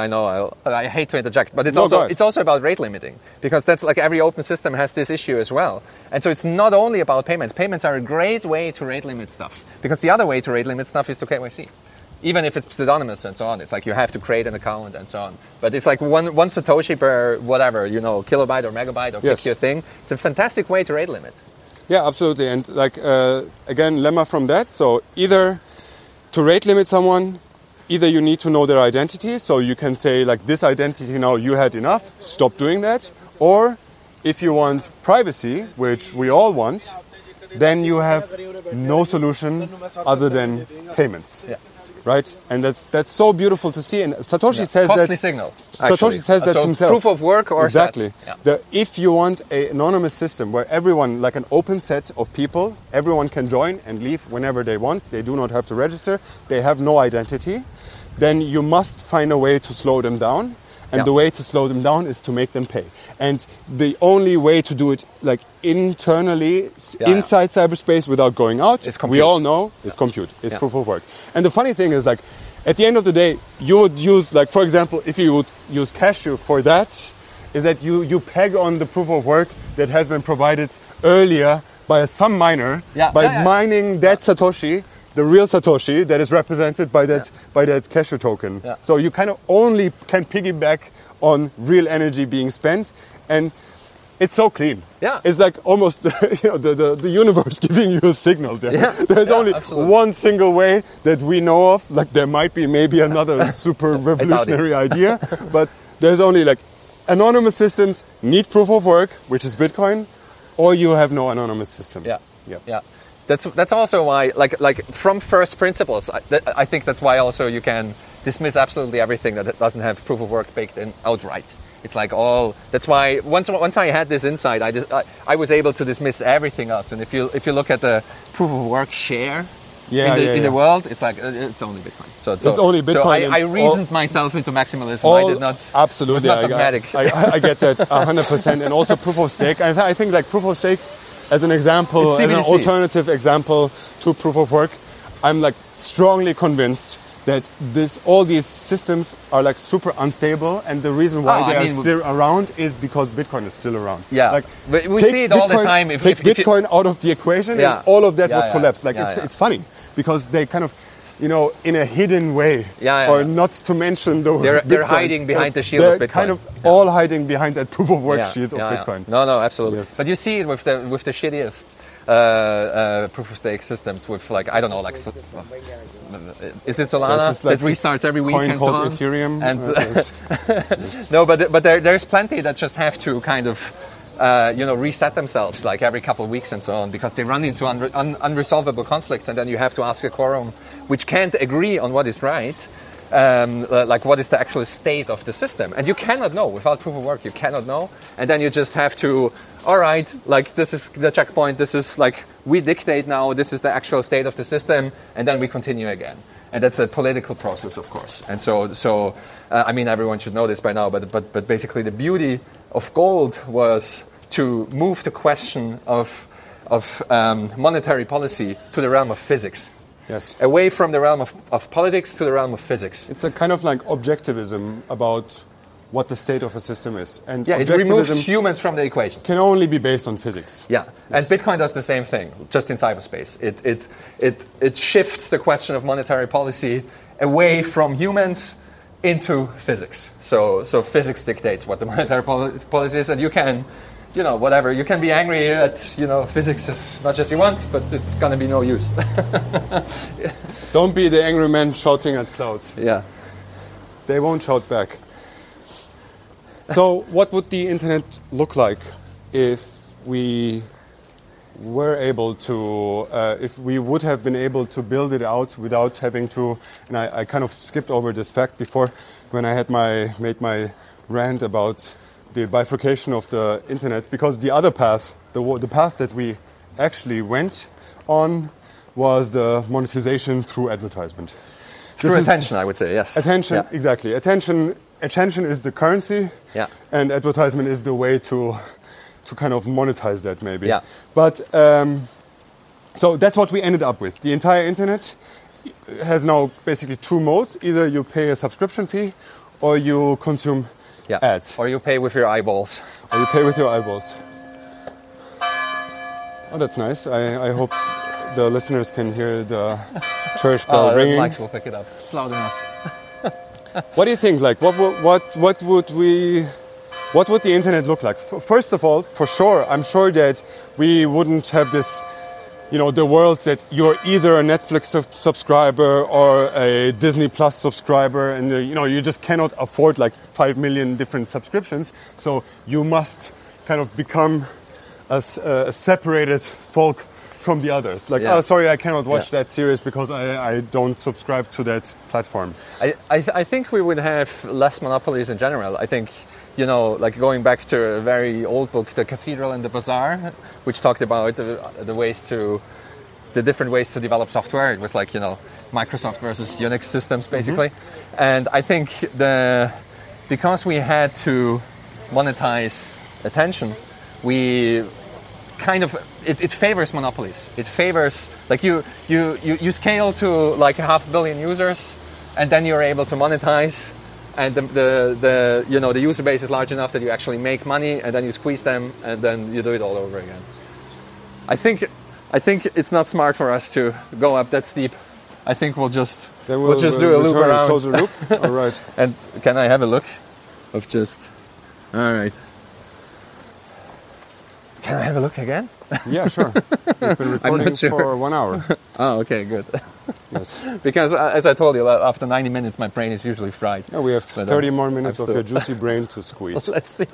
I hate to interject, but it's also about rate limiting, because that's like every open system has this issue as well. And so it's not only about payments. Payments are a great way to rate limit stuff, because the other way to rate limit stuff is to KYC. Even if it's pseudonymous and so on, it's like you have to create an account and so on. But it's like one Satoshi per whatever, kilobyte or megabyte or pick your thing. It's a fantastic way to rate limit. Yeah, absolutely. And like, again, lemma from that. So either to rate limit someone, either you need to know their identity, so you can say, like, this identity now, you had enough, stop doing that. Or if you want privacy, which we all want, then you have no solution other than payments. Yeah. Right? And that's so beautiful to see. And Satoshi says costly that... signal, Satoshi says that himself. Proof of work or exactly. sets. Yeah. If you want an anonymous system where everyone, like an open set of people, everyone can join and leave whenever they want, they do not have to register, they have no identity, then you must find a way to slow them down. And the way to slow them down is to make them pay. And the only way to do it like internally, inside cyberspace without going out, we all know, is compute, is proof of work. And the funny thing is, like, at the end of the day, you would use, like, for example, if you would use Cashew for that, is that you peg on the proof of work that has been provided earlier by some miner, mining that Satoshi, the real Satoshi that is represented by that Cashew token. Yeah. So you kind of only can piggyback on real energy being spent, and it's so clean. Yeah. It's like almost the universe giving you a signal there. Yeah. There's only one single way that we know of. Like there might be maybe another super revolutionary idea, but there's only like anonymous systems need proof of work, which is Bitcoin, or you have no anonymous system. Yeah. That's also why, like from first principles, I think that's why also you can dismiss absolutely everything that doesn't have proof of work baked in outright. It's like that's why once I had this insight, I was able to dismiss everything else. And if you look at the proof of work share in the world, it's like it's only Bitcoin. So it's only Bitcoin. So I reasoned myself into maximalism. I did not. Absolutely, was not dogmatic. I get that 100%. And also proof of stake. I think like proof of stake, as an example, as an alternative example to proof of work, I'm like strongly convinced that all these systems are like super unstable, and the reason why they are still around is because Bitcoin is still around. Yeah, like, we see it all the time. Take Bitcoin out of the equation, and all of that would collapse. Like it's funny because they kind of, in a hidden way, or not to mention they're hiding behind the shield of Bitcoin. They're kind of all hiding behind that proof of work shield of Bitcoin. No, absolutely. Yes. But you see it with the shittiest proof of stake systems with like I don't know, like is it Solana that restarts every week and so on? Ethereum. And no, but there's plenty that just have to kind of reset themselves like every couple of weeks and so on, because they run into unresolvable conflicts, and then you have to ask a quorum which can't agree on what is right, like what is the actual state of the system, and you cannot know without proof of work. You cannot know, and then you just have to, all right, like this is the checkpoint. This is like we dictate now. This is the actual state of the system, and then we continue again. And that's a political process, of course. And so I mean, everyone should know this by now. But basically, the beauty of gold was to move the question of monetary policy to the realm of physics. Yes. Away from the realm of politics to the realm of physics. It's a kind of like objectivism about what the state of a system is. And it removes humans from the equation. Can only be based on physics. Yeah, and Bitcoin does the same thing, just in cyberspace. It shifts the question of monetary policy away from humans into physics. So physics dictates what the monetary policy is, and you can, whatever. You can be angry at, physics as much as you want, but it's going to be no use. Don't be the angry man shouting at clouds. Yeah. They won't shout back. So what would the internet look like if we were able to, if we would have been able to build it out without having to, and I kind of skipped over this fact before when I had made my rant about the bifurcation of the internet, because the other path, the path that we actually went on was the monetization through advertisement. Through attention, I would say, yes. Attention, exactly. Attention is the currency, and advertisement is the way to kind of monetize that, maybe. Yeah. But so that's what we ended up with. The entire internet has now basically two modes: either you pay a subscription fee, or you consume ads, or you pay with your eyeballs. Oh, that's nice. I hope the listeners can hear the church bell ringing. The mics will pick it up. It's loud enough. What do you think? Like, what would the internet look like? First of all, for sure, I'm sure that we wouldn't have this, the world that you're either a Netflix subscriber or a Disney Plus subscriber, and you just cannot afford like 5 million different subscriptions. So you must kind of become a separated folk from the others. Like, oh, sorry, I cannot watch that series because I don't subscribe to that platform. I think we would have less monopolies in general. I think, like going back to a very old book, The Cathedral and the Bazaar, which talked about the different ways to develop software. It was like, Microsoft versus Unix systems, basically. Mm-hmm. And I think because we had to monetize attention, we kind of it favors monopolies. It favors, like, you scale to like 500 million users, and then you're able to monetize, and the user base is large enough that you actually make money, and then you squeeze them, and then you do it all over again. I think it's not smart for us to go up that steep. I think we'll just do a loop around. Close a loop. All right. And can I have a look of just? All right. Can I have a look again? Yeah, sure. We've been recording for 1 hour. Oh, okay, good. Yes. Because, as I told you, after 90 minutes, my brain is usually fried. Yeah, we have 30 more minutes of your juicy brain to squeeze. Let's see.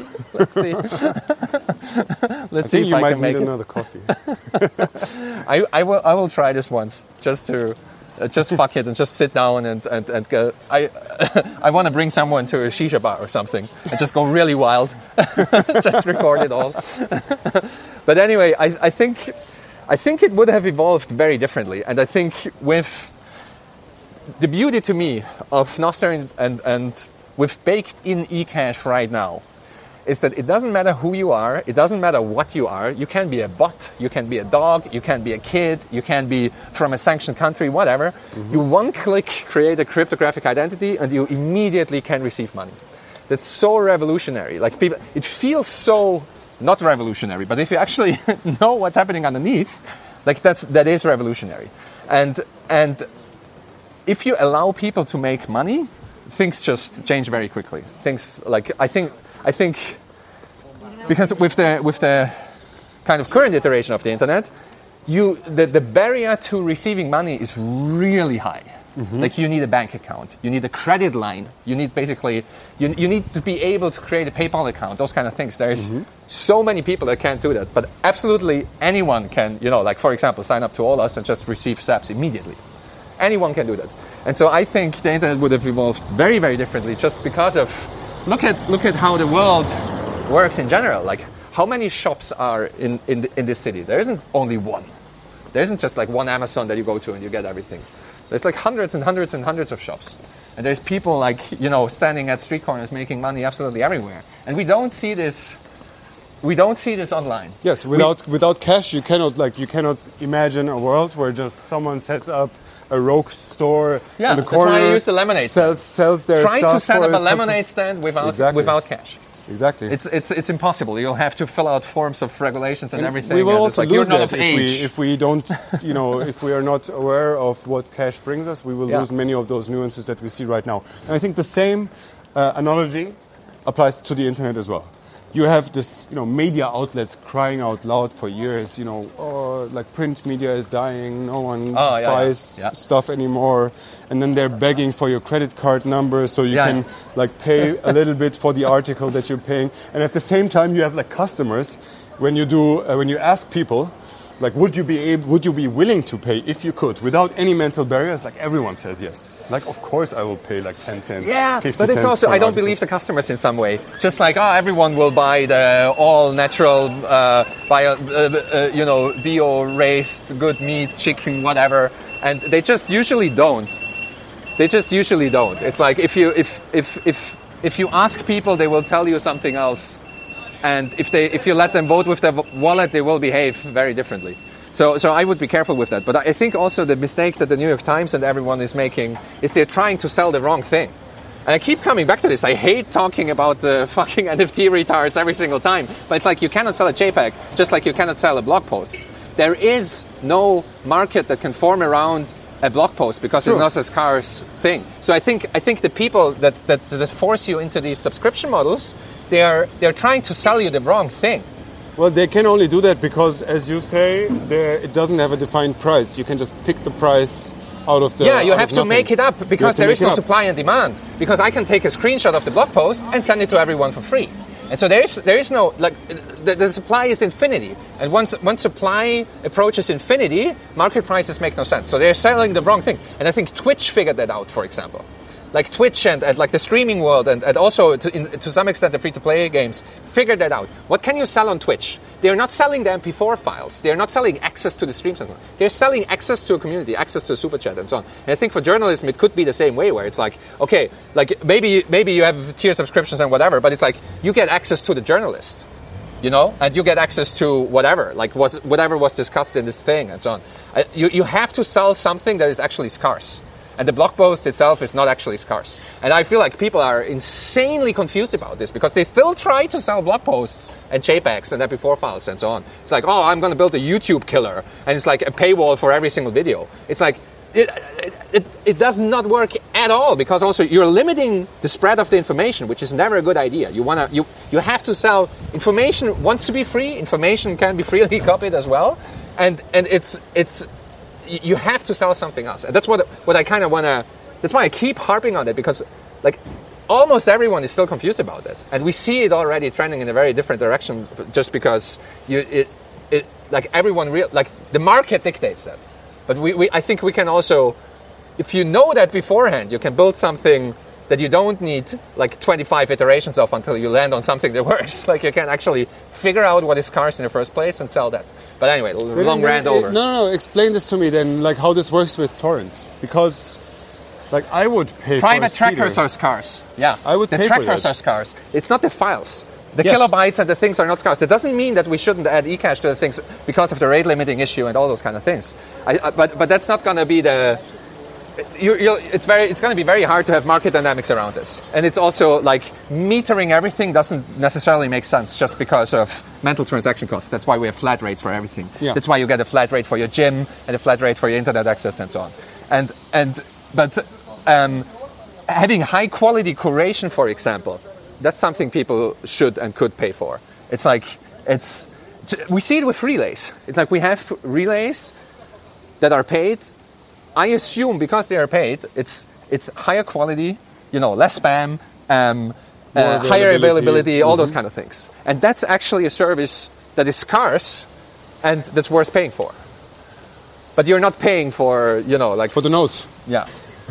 Let's see if you might need another coffee. I will try this once, just to... just fuck it and just sit down and go. I want to bring someone to a shisha bar or something and just go really wild. Just record it all. But anyway, I think it would have evolved very differently. And I think with the beauty to me of Nostr and with baked in eCash right now is that it doesn't matter who you are, it doesn't matter what you are. You can be a bot, you can be a dog, you can be a kid, you can be from a sanctioned country, whatever. Mm-hmm. You one click create a cryptographic identity and you immediately can receive money. That's so revolutionary. Like, people, it feels so not revolutionary, but if you actually know what's happening underneath, like that is revolutionary. And if you allow people to make money, things just change very quickly. Things like I think because with the kind of current iteration of the internet, the barrier to receiving money is really high. Mm-hmm. Like, you need a bank account, you need a credit line, you need basically you need to be able to create a PayPal account, those kind of things. There's so many people that can't do that, but absolutely anyone can. Like, for example, sign up to Olas and just receive SAPs immediately. Anyone can do that, and so I think the internet would have evolved very, very differently just because of look at how the world works in general. Like, how many shops are in this city? There isn't only one. There isn't just like one Amazon that you go to and you get everything. There's like hundreds and hundreds and hundreds of shops. And there's people like, standing at street corners making money absolutely everywhere. And we don't see this we don't see this online. Yes, without cash, you cannot imagine a world where just someone sets up a rogue store in the corner. That's why I use the lemonade sells their Try stuff to set up a lemonade stand without cash. Exactly. It's impossible. You'll have to fill out forms of regulations and everything. We will also lose you're not that of age. if we don't, if we are not aware of what cash brings us, we will lose many of those nuances that we see right now. And I think the same analogy applies to the internet as well. You have this, media outlets crying out loud for years, like print media is dying, no one buys stuff anymore, and then they're begging for your credit card number so you can pay a little bit for the article that you're paying, and at the same time you have customers when you ask people. Would you be willing to pay if you could, without any mental barriers? Everyone says yes. Of course I will pay 10 cents, 50 cents. But it's also, I don't believe the customers in some way. Just everyone will buy the all natural, bio-raised, good meat, chicken, whatever. And they just usually don't. It's like if you ask people, they will tell you something else. And if you let them vote with their wallet, they will behave very differently. So I would be careful with that. But I think also the mistake that the New York Times and everyone is making is they're trying to sell the wrong thing. And I keep coming back to this. I hate talking about the fucking NFT retards every single time. But it's you cannot sell a JPEG, just like you cannot sell a blog post. There is no market that can form around a blog post because it's not a scarce thing. So I think the people that force you into these subscription models, they're trying to sell you the wrong thing. Well, they can only do that because, as you say, it doesn't have a defined price. You can just pick the price out of the... Yeah, you have to make it up because there is no supply and demand. Because I can take a screenshot of the blog post and send it to everyone for free. And so there is no... The supply is infinity. And once supply approaches infinity, market prices make no sense. So they're selling the wrong thing. And I think Twitch figured that out, for example. Twitch and the streaming world and also to some extent the free-to-play games figured that out. What can you sell on Twitch? They're not selling the MP4 files. They're not selling access to the streams and so on. They're selling access to a community, access to a super chat and so on. And I think for journalism it could be the same way where it's maybe you have tier subscriptions and whatever, but it's you get access to the journalist, and you get access to whatever was discussed in this thing and so on. You have to sell something that is actually scarce. And the blog post itself is not actually scarce. And I feel like people are insanely confused about this because they still try to sell blog posts and JPEGs and MP4 files and so on. It's I'm going to build a YouTube killer. And it's a paywall for every single video. It's it does not work at all because also you're limiting the spread of the information, which is never a good idea. You have to sell information wants to be free. Information can be freely copied as well. And it's you have to sell something else. And that's what I kind of want to... That's why I keep harping on it, because almost everyone is still confused about it. And we see it already trending in a very different direction just because everyone... the market dictates that. But I think we can also... If you know that beforehand, you can build something that you don't need 25 iterations of until you land on something that works. You can actually figure out what is scarce in the first place and sell that. But anyway, long rant over. No. Explain this to me then, how this works with torrents. Because, I would pay Private for a trackers are scarce. Yeah, I would pay for that. The trackers are scarce. It's not the files. The kilobytes and the things are not scarce. That doesn't mean that we shouldn't add eCache to the things because of the rate limiting issue and all those kind of things. But that's not going to be the... It's going to be very hard to have market dynamics around this, and it's also metering everything doesn't necessarily make sense just because of mental transaction costs. That's why we have flat rates for everything. Yeah. That's why you get a flat rate for your gym and a flat rate for your internet access and so on. But having high quality curation, for example, that's something people should and could pay for. We see it with relays. It's we have relays that are paid. I assume because they are paid, it's higher quality, less spam, higher availability, all those kind of things. And that's actually a service that is scarce and that's worth paying for. But you're not paying for, for the nodes. Yeah.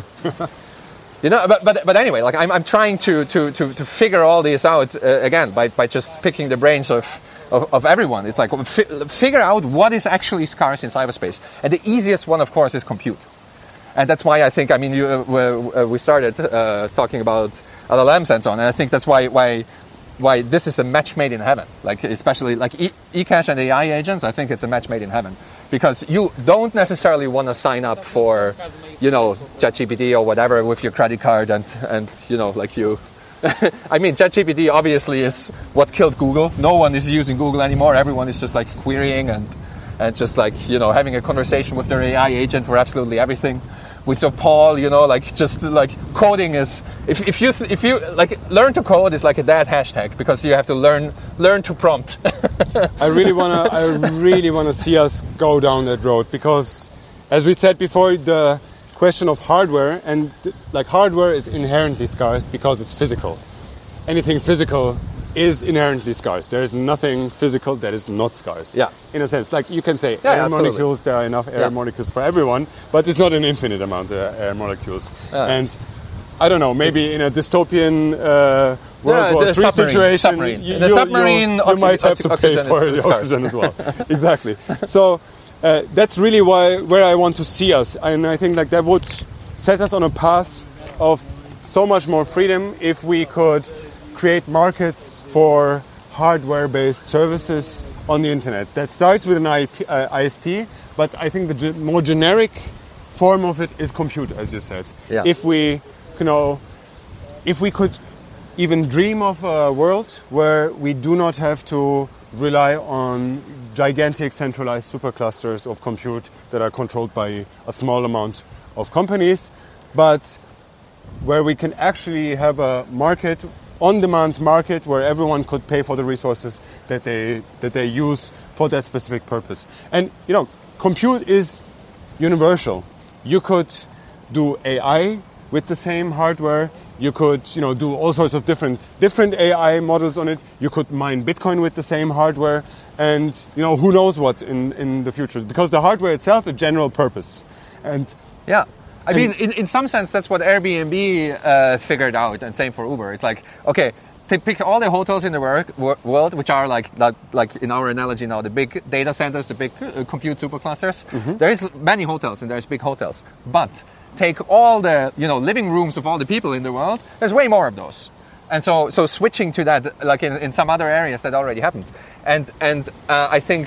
But anyway, I'm trying to figure all this out again by just picking the brains of everyone. It's figure out what is actually scarce in cyberspace. And the easiest one, of course, is compute. And that's why I think, we started talking about LLMs and so on. And I think that's why why this is a match made in heaven. Like especially like eCash and AI agents, I think it's a match made in heaven, because you don't necessarily want to sign up for, ChatGPT or whatever with your credit card and like you. I mean, ChatGPT obviously is what killed Google. No one is using Google anymore. Everyone is just like querying and just like having a conversation with their AI agent for absolutely everything. We saw Paul, just like coding is, if you like learn to code is like a dead hashtag, because you have to learn to prompt. I really wanna see us go down that road, because as we said before, the question of hardware, and like hardware is inherently scarce because it's physical. Anything physical is inherently scarce. There is nothing physical that is not scarce. Yeah. In a sense, like you can say Yeah, air absolutely. molecules, there are enough air molecules for everyone, but it's not an infinite amount of air molecules. And I don't know, maybe in a dystopian World War III situation, you might have to pay for the oxygen as well. Exactly. So that's really where I want to see us, and I think like that would set us on a path of so much more freedom if we could create markets for hardware-based services on the internet. That starts with an ISP, but I think the more generic form of it is compute, as you said. Yeah. If we could even dream of a world where we do not have to rely on gigantic centralized superclusters of compute that are controlled by a small amount of companies, but where we can actually have a market, on-demand market, where everyone could pay for the resources that they use for that specific purpose. And compute is universal. You could do AI with the same hardware. You could do all sorts of different AI models on it. You could mine Bitcoin with the same hardware, and who knows what in the future, because the hardware itself a general purpose. And yeah. I mean, in some sense, that's what Airbnb figured out, and same for Uber. It's like, okay, pick all the hotels in the world, which are like in our analogy now, the big data centers, the big compute superclusters. Mm-hmm. There's many hotels and there's big hotels, but take all the living rooms of all the people in the world. There's way more of those, and so switching to that, like in some other areas, that already happened. And I think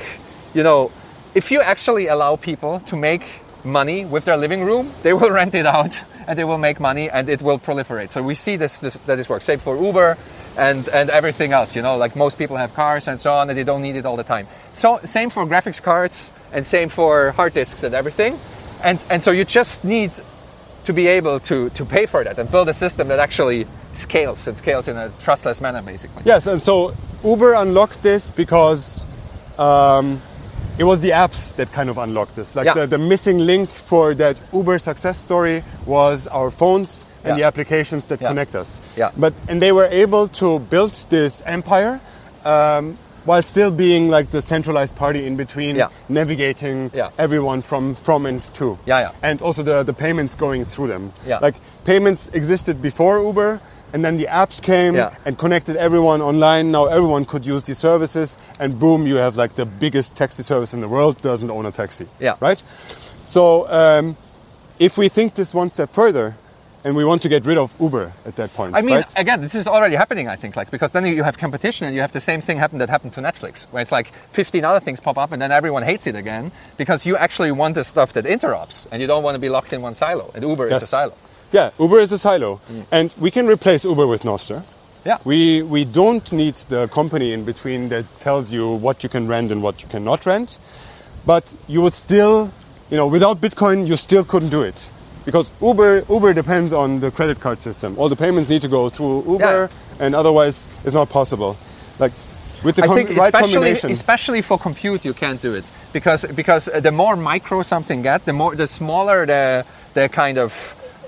if you actually allow people to make money with their living room, they will rent it out and they will make money, and it will proliferate. So we see that this works. Same for Uber and everything else. Like most people have cars and so on, and they don't need it all the time. So same for graphics cards, and same for hard disks and everything. And so you just need to be able to pay for that and build a system that actually scales in a trustless manner, basically. Yes, and so Uber unlocked this because it was the apps that kind of unlocked this. Like the missing link for that Uber success story was our phones and the applications that connect us. Yeah. And they were able to build this empire while still being like the centralized party in between, navigating everyone from and to. And also the payments going through them. Like payments existed before Uber, and then the apps came and connected everyone online. Now everyone could use these services, and boom, you have like the biggest taxi service in the world doesn't own a taxi. Right? So if we think this one step further, and we want to get rid of Uber at that point. I mean, right? Again, this is already happening, I think, because then you have competition, and you have the same thing that happened to Netflix, where it's like 15 other things pop up, and then everyone hates it again, because you actually want the stuff that interops, and you don't want to be locked in one silo, and Uber is a silo. Yeah, Uber is a silo, and we can replace Uber with Nostr. Yeah. We don't need the company in between that tells you what you can rent and what you cannot rent, but you would still, without Bitcoin, you still couldn't do it. Because Uber depends on the credit card system. All the payments need to go through Uber, and otherwise it's not possible. Like with the right combination. Especially for compute, you can't do it because the more micro something the smaller the kind of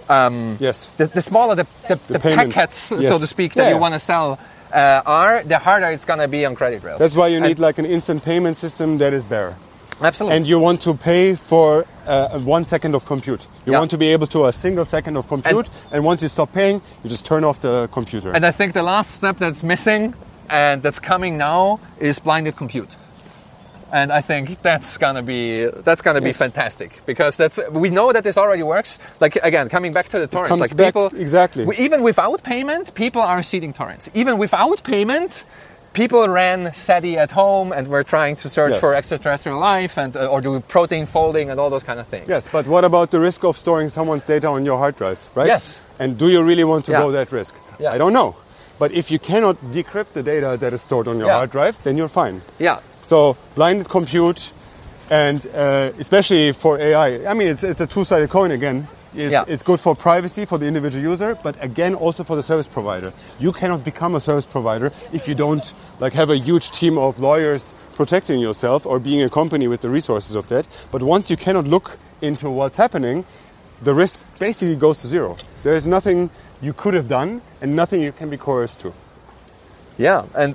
the smaller the packets, so to speak, that you want to sell are, the harder it's going to be on credit rails. That's why you need like an instant payment system that is bare. Absolutely. And you want to pay for 1 second of compute. You want to be able to a single second of compute, and once you stop paying, you just turn off the computer. And I think the last step that's missing and that's coming now is blinded compute. And I think that's gonna be fantastic, because we know that this already works. Like, again, coming back to the torrents, like people exactly. Even without payment, people are seeding torrents. Even without payment, people ran SETI at home and were trying to search for extraterrestrial life and or do protein folding and all those kind of things. Yes, but what about the risk of storing someone's data on your hard drive, right? Yes. And do you really want to go that risk? Yeah. I don't know. But if you cannot decrypt the data that is stored on your hard drive, then you're fine. Yeah. So blinded compute, and especially for AI, I mean, it's a two-sided coin again. It's good for privacy for the individual user, but again also for the service provider. You cannot become a service provider if you don't have a huge team of lawyers protecting yourself or being a company with the resources of that. But once you cannot look into what's happening, the risk basically goes to zero. There is nothing you could have done and nothing you can be coerced to. Yeah, and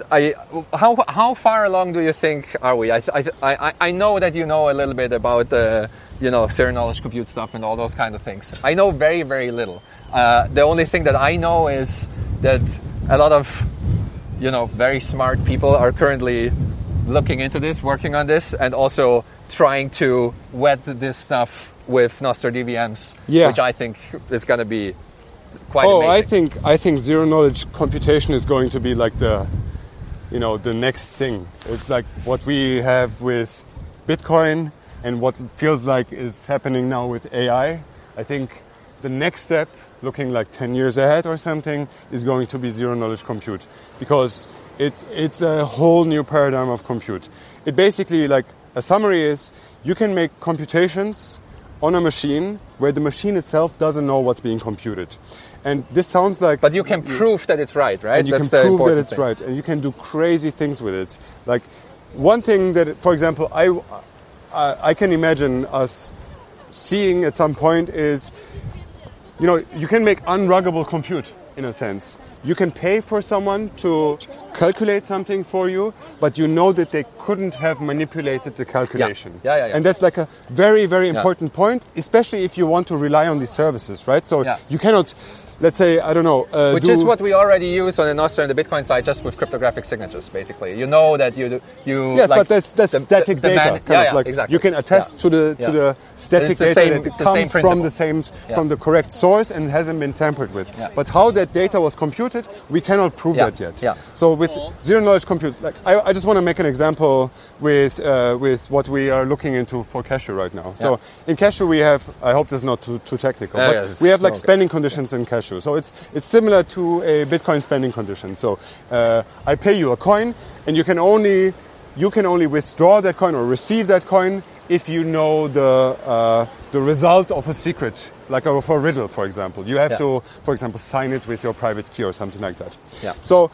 how far along do you think are we? I know that you know a little bit about the zero knowledge compute stuff and all those kind of things. I know very, very little. The only thing that I know is that a lot of very smart people are currently looking into this, working on this, and also trying to wet this stuff with Nostr DVMs, which I think is going to be quite amazing. I think zero knowledge computation is going to be like the next thing. It's like what we have with Bitcoin and what it feels like is happening now with AI. I think the next step, looking like 10 years ahead or something, is going to be zero knowledge compute, because it's a whole new paradigm of compute. It basically, like, a summary is, you can make computations on a machine where the machine itself doesn't know what's being computed. And this sounds like... But you can prove that it's right? And you can prove that it's right. And you can do crazy things with it. Like, one thing that, for example, I can imagine us seeing at some point is, you can make unruggable compute, in a sense. You can pay for someone to calculate something for you, but you know that they couldn't have manipulated the calculation. Yeah. And that's like a very, very important point, especially if you want to rely on these services, right? So you cannot... Let's say, I don't know... Which is what we already use on the Nostr and the Bitcoin side, just with cryptographic signatures, basically. You know that you Yes, like, but that's static data. Exactly. You can attest to the static data that it comes from the correct source and hasn't been tampered with. Yeah. But how that data was computed, we cannot prove that yet. Yeah. So with zero knowledge compute, like I just want to make an example with what we are looking into for Cashew right now. So in Cashew we have, I hope this is not too technical, but we have like spending conditions in Cashew. So it's similar to a Bitcoin spending condition. So I pay you a coin, and you can only withdraw that coin or receive that coin if you know the result of a secret, like for a riddle, for example. You have to, for example, sign it with your private key or something like that. Yeah. So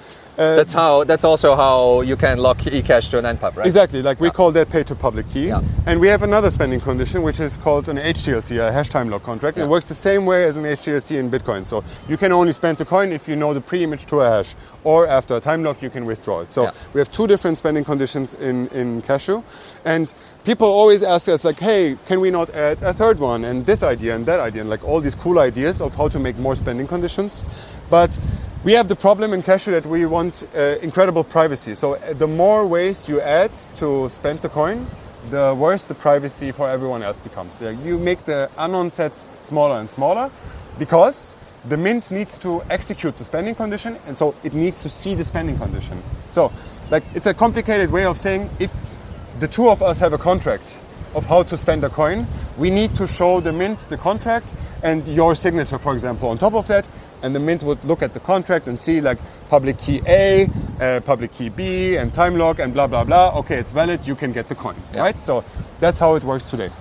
that's also how you can lock eCash to an NPUB, right? Exactly. Like we call that pay to public key. Yeah. And we have another spending condition, which is called an HTLC, a hash time lock contract. It works the same way as an HTLC in Bitcoin. So you can only spend the coin if you know the pre-image to a hash, or after a time lock you can withdraw it. So we have two different spending conditions in Cashew, and people always ask us, like, hey, can we not add a third one, and this idea and that idea, and like all these cool ideas of how to make more spending conditions. But we have the problem in Cashew that we want incredible privacy. So the more ways you add to spend the coin, the worse the privacy for everyone else becomes. You make the unknown sets smaller and smaller, because the mint needs to execute the spending condition, and so it needs to see the spending condition. So, like, it's a complicated way of saying, if the two of us have a contract of how to spend a coin, we need to show the mint the contract and your signature, for example, on top of that, and the mint would look at the contract and see, like, public key A, public key B, and time lock, and blah, blah, blah. Okay, it's valid, you can get the coin, right? So that's how it works today.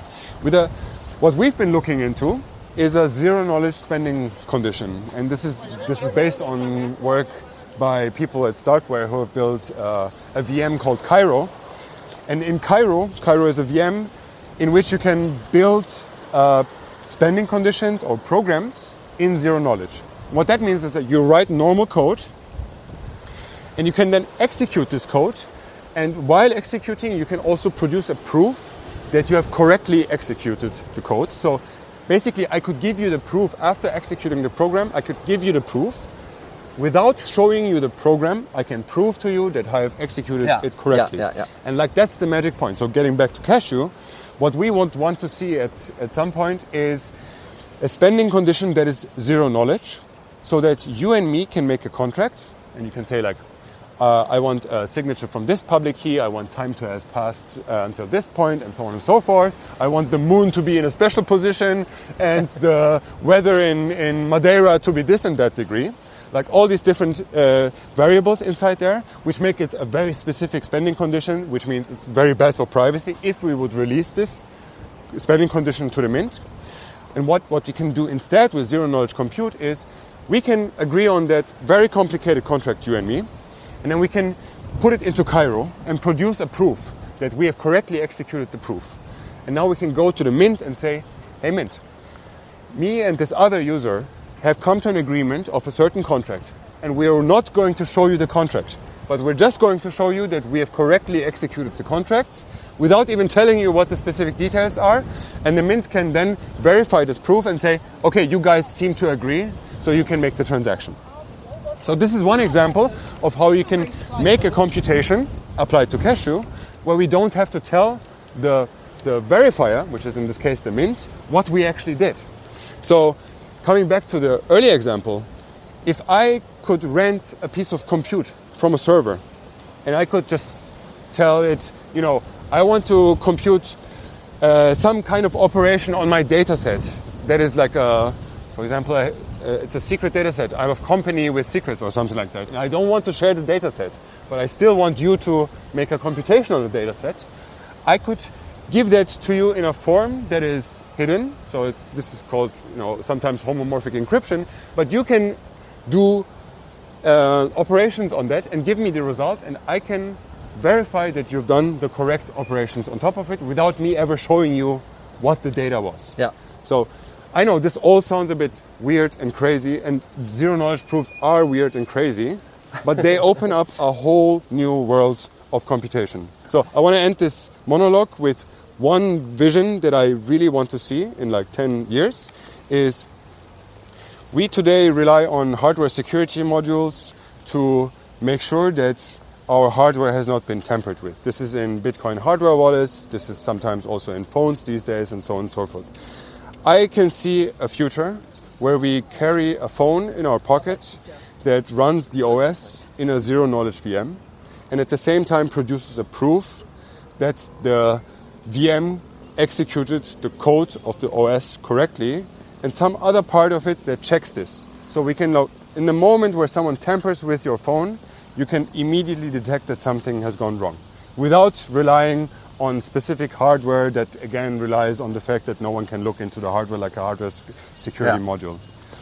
What we've been looking into is a zero-knowledge spending condition, and this is based on work by people at Starkware who have built a VM called Cairo. And in Cairo is a VM in which you can build spending conditions or programs in zero knowledge. What that means is that you write normal code, and you can then execute this code, and while executing you can also produce a proof that you have correctly executed the code. So basically I could give you the proof after executing the program. I could give you the proof without showing you the program, I can prove to you that I have executed it correctly. And like that's the magic point. So getting back to Cashew, what we want to see at some point is a spending condition that is zero knowledge, so that you and me can make a contract, and you can say like, I want a signature from this public key, I want time to have passed until this point, and so on and so forth. I want the moon to be in a special position, and the weather in Madeira to be this and that degree. Like all these different variables inside there, which make it a very specific spending condition, which means it's very bad for privacy if we would release this spending condition to the mint. And what we can do instead with zero-knowledge compute is we can agree on that very complicated contract, you and me, and then we can put it into Cairo and produce a proof that we have correctly executed the proof. And now we can go to the mint and say, hey mint, me and this other user have come to an agreement of a certain contract, and we are not going to show you the contract, but we're just going to show you that we have correctly executed the contract without even telling you what the specific details are, and the mint can then verify this proof and say, okay, you guys seem to agree, so you can make the transaction. So this is one example of how you can make a computation applied to Cashew, where we don't have to tell the verifier, which is in this case the mint, what we actually did. So coming back to the earlier example, if I could rent a piece of compute from a server and I could just tell it, I want to compute some kind of operation on my data set that is like for example, it's a secret data set. I'm a company with secrets or something like that. And I don't want to share the data set, but I still want you to make a computation on the data set. I could give that to you in a form that is hidden. So this is called, sometimes homomorphic encryption. But you can do operations on that and give me the result, and I can verify that you've done the correct operations on top of it without me ever showing you what the data was. Yeah. So I know this all sounds a bit weird and crazy, and zero-knowledge proofs are weird and crazy, but they open up a whole new world of computation. So I want to end this monologue with one vision that I really want to see in like 10 years is we today rely on hardware security modules to make sure that our hardware has not been tampered with. This is in Bitcoin hardware wallets, this is sometimes also in phones these days, and so on and so forth. I can see a future where we carry a phone in our pocket that runs the OS in a zero-knowledge VM, and at the same time produces a proof that the VM executed the code of the OS correctly, and some other part of it that checks this. So we can, in the moment where someone tampers with your phone, you can immediately detect that something has gone wrong, without relying on specific hardware that, again, relies on the fact that no one can look into the hardware like a hardware security module.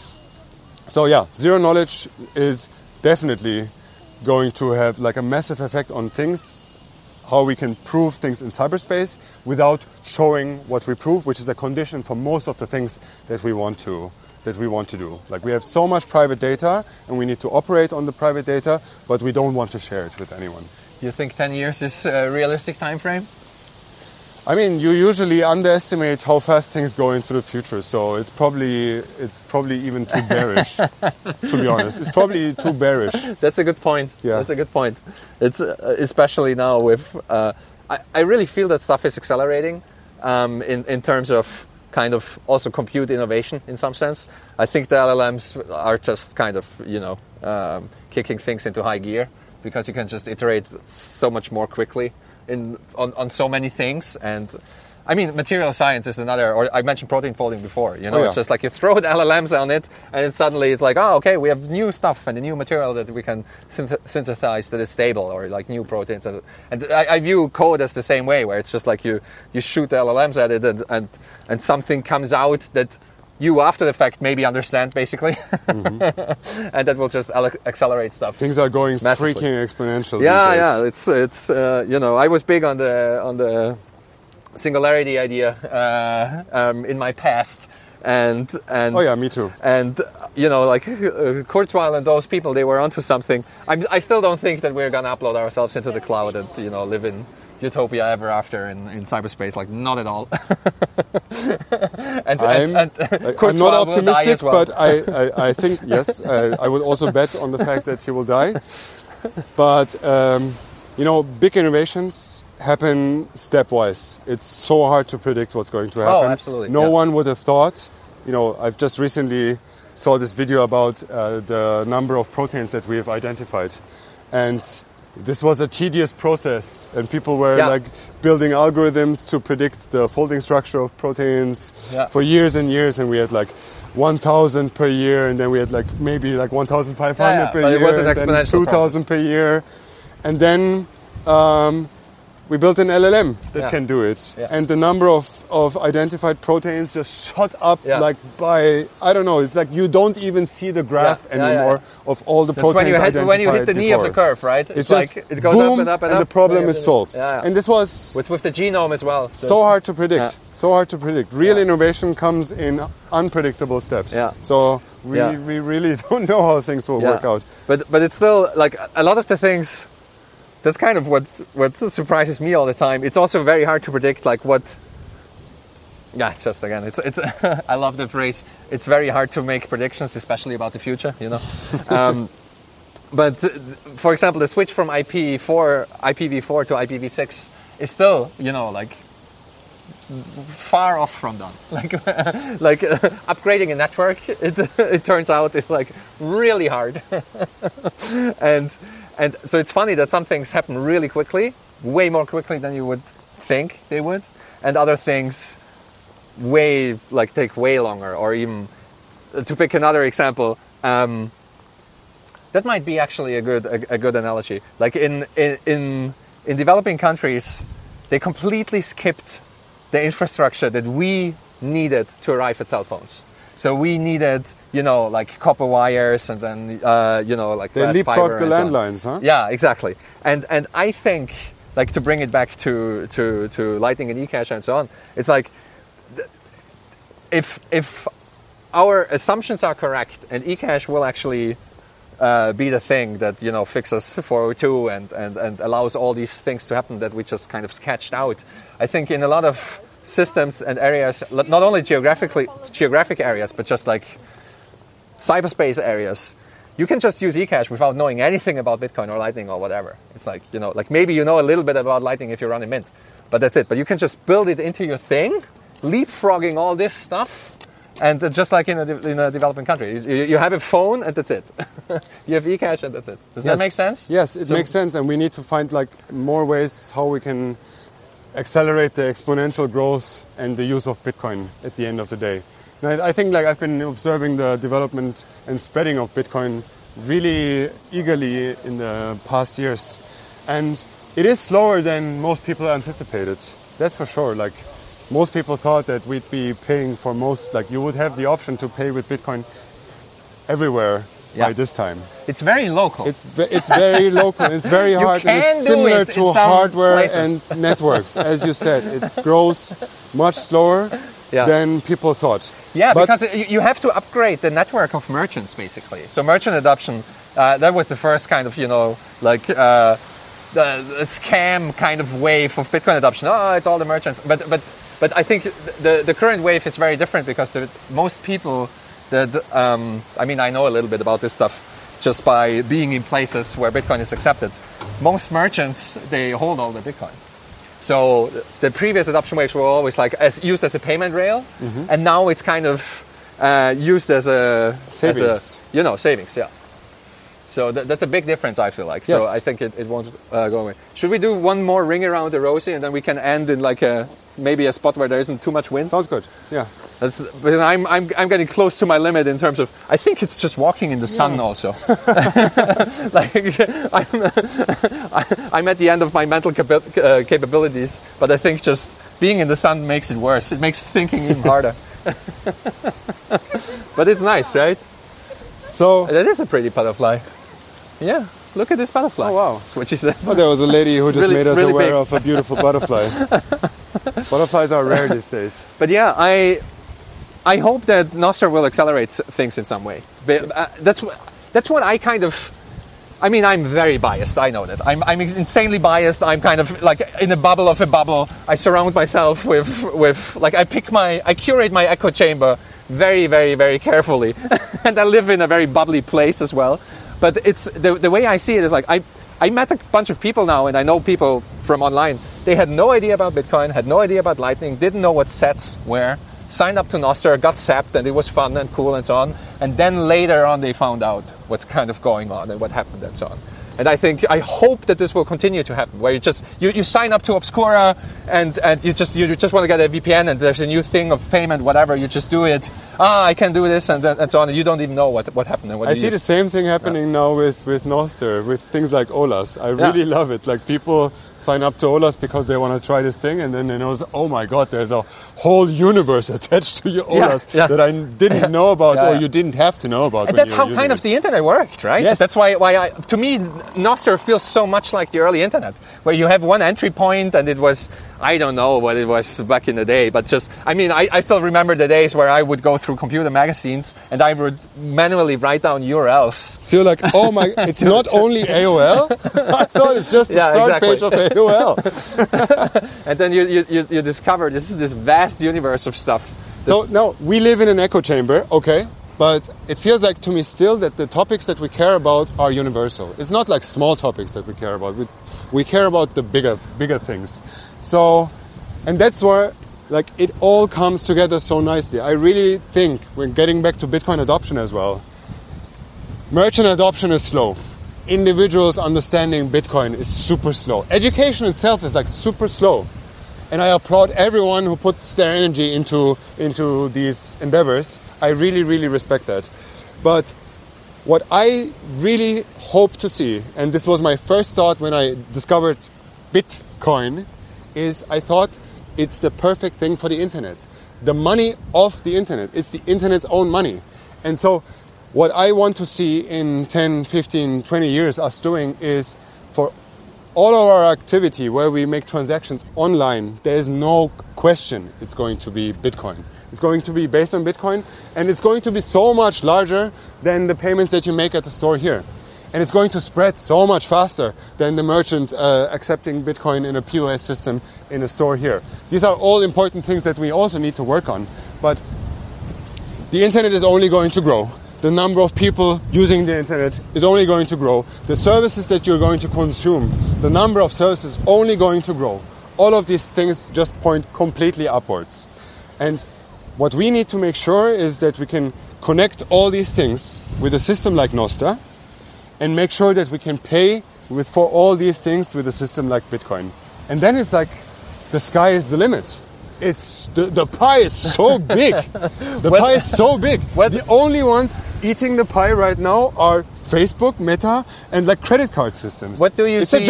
So yeah, zero knowledge is definitely going to have like a massive effect on things, how we can prove things in cyberspace without showing what we prove, which is a condition for most of the things that we want to do. Like we have so much private data and we need to operate on the private data, but we don't want to share it with anyone. You think 10 years is a realistic time frame? I mean, you usually underestimate how fast things go into the future, so it's probably even too bearish, to be honest. It's probably too bearish. That's a good point. Yeah. That's a good point. It's especially now with... I really feel that stuff is accelerating in terms of kind of also compute innovation in some sense. I think the LLMs are just kind of, kicking things into high gear because you can just iterate so much more quickly on so many things. And I mean, material science is another, or I mentioned protein folding before, It's just like you throw the LLMs on it and suddenly it's like, oh, okay, we have new stuff and a new material that we can synthesize that is stable, or like new proteins. And I view code as the same way, where it's just like you shoot the LLMs at it and something comes out that you after the fact maybe understand basically. Mm-hmm. And that will just accelerate stuff. Things are going massively. Freaking exponential. Yeah, it's I was big on the singularity idea in my past, and oh yeah, me too. And Kurzweil and those people, they were onto something. I still don't think that we're gonna upload ourselves into the cloud and live in utopia ever after in cyberspace. Like, not at all. I'm not optimistic, well. but I think, yes, I would also bet on the fact that he will die. But, big innovations happen stepwise. It's so hard to predict what's going to happen. Oh, absolutely. No one would have thought. I've just recently saw this video about the number of proteins that we have identified. And this was a tedious process, and people were building algorithms to predict the folding structure of proteins for years and years, and we had 1,000 per year, and then we had maybe 1,500 per year, it was an and then exponential 2,000 per year, and then we built an LLM that can do it, and the number of identified proteins just shot up by, I don't know, it's you don't even see the graph anymore of all the proteins identified when you hit the knee of the curve, right? It's just it goes boom, up and up and up. The problem is solved. And this was with the genome as well. So hard to predict. So hard to predict. Real innovation comes in unpredictable steps. So we really don't know how things will work out. But it's still a lot of the things. That's kind of what surprises me all the time. It's also very hard to predict what. Yeah, just again, it's. I love the phrase. It's very hard to make predictions, especially about the future. But for example, the switch from IPv4 to IPv6 is still, far off from done. Upgrading a network, it turns out is really hard. And so it's funny that some things happen really quickly, way more quickly than you would think they would, and other things take way longer. Or even, to pick another example, that might be actually a good analogy. In developing countries, they completely skipped the infrastructure that we needed to arrive at cell phones. So we needed, copper wires, and then, they glass fiber. Leapfrogged the landlines, huh? Yeah, exactly. And I think, to bring it back to Lightning and eCache and so on, it's if our assumptions are correct, and eCache will actually be the thing that fixes 402 and allows all these things to happen that we just kind of sketched out, I think in a lot of systems and areas, not only geographic areas, but just cyberspace areas, you can just use eCache without knowing anything about Bitcoin or Lightning or whatever. It's maybe you know a little bit about Lightning if you run a Mint, but that's it. But you can just build it into your thing, leapfrogging all this stuff, and just like in a developing country, you have a phone and that's it. You have eCache and that's it. Does that make sense? Yes, it makes sense, and we need to find more ways how we can accelerate the exponential growth and the use of Bitcoin at the end of the day. And I think I've been observing the development and spreading of Bitcoin really eagerly in the past years. And it is slower than most people anticipated. That's for sure. Most people thought that we'd be paying for you would have the option to pay with Bitcoin everywhere by this time. It's very local. It's very local. It's very hard. And it's similar to hardware places. and networks. As you said, it grows much slower than people thought. Yeah, because you have to upgrade the network of merchants, basically. So merchant adoption, that was the first kind of, the scam kind of wave of Bitcoin adoption. Oh, it's all the merchants. But I think the current wave is very different because most people... I know a little bit about this stuff just by being in places where Bitcoin is accepted. Most merchants, they hold all the Bitcoin. So the previous adoption waves were always used as a payment rail, and now it's kind of used as a savings. Savings. Yeah. So that's a big difference, I feel like. Yes. So I think it won't go away. Should we do one more ring around the rosy, and then we can end in maybe a spot where there isn't too much wind? Sounds good. Yeah. Because I'm getting close to my limit in terms of, I think it's just walking in the sun also. I'm at the end of my mental capabilities, but I think just being in the sun makes it worse. It makes thinking even harder. But it's nice, right? So that is a pretty butterfly. Yeah, look at this butterfly. Oh, wow. That's what she said. Oh, there was a lady who just made us really aware big. of a beautiful butterfly. Butterflies are rare these days. But yeah, I hope that Nostr will accelerate things in some way. But, that's what I kind of I mean, I'm very biased. I know that. I'm insanely biased. I'm kind of like in a bubble of a bubble. I surround myself with like I curate my echo chamber very, very, very carefully, and I live in a very bubbly place as well. But it's the way I see it is like I met a bunch of people now, and I know people from online. They had no idea about Bitcoin, had no idea about Lightning, didn't know what sets were. Signed up to Nostr, got sapped, and it was fun and cool and so on. And then later on, they found out what's kind of going on and what happened and so on. And I hope that this will continue to happen, where you sign up to Obscura and you just want to get a VPN, and there's a new thing of payment, whatever. You just do it. I can do this and so on. And you don't even know what happened and what. I see the same thing happening now with Nostr, with things like Olas. I really love it. Like people sign up to Olas because they want to try this thing, and then they know, oh my God, there's a whole universe attached to your Olas that I didn't know about, or you didn't have to know about. And that's how kind of the internet worked, right? Yes. That's why to me, Nostr feels so much like the early internet, where you have one entry point, and it was, I don't know what it was back in the day, but just, I mean, I still remember the days where I would go through computer magazines and I would manually write down URLs. So you're like, oh my, it's not only AOL? I thought it's just the start page of AOL. And then you discover this is this vast universe of stuff. So now, we live in an echo chamber, okay? But it feels like to me still that the topics that we care about are universal. It's not like small topics that we care about. We care about the bigger things. So, and that's where like it all comes together so nicely. I really think we're getting back to Bitcoin adoption as well. Merchant adoption is slow. Individuals understanding Bitcoin is super slow. Education itself is like super slow. And I applaud everyone who puts their energy into these endeavors. I really, really respect that. But what I really hope to see, and this was my first thought when I discovered Bitcoin, is I thought it's the perfect thing for the internet. The money of the internet. It's the internet's own money. And so what I want to see in 10, 15, 20 years us doing is for all of our activity where we make transactions online, there is no question it's going to be Bitcoin. It's going to be based on Bitcoin, and it's going to be so much larger than the payments that you make at the store here. And it's going to spread so much faster than the merchants accepting Bitcoin in a POS system in a store here. These are all important things that we also need to work on. But the internet is only going to grow. The number of people using the internet is only going to grow. The services that you're going to consume, the number of services only going to grow. All of these things just point completely upwards. And what we need to make sure is that we can connect all these things with a system like Nostr and make sure that we can pay for all these things with a system like Bitcoin. And then it's like the sky is the limit. It's the pie is so big. The pie is so big. The only ones eating the pie right now are Facebook, Meta, and like credit card systems. What do you see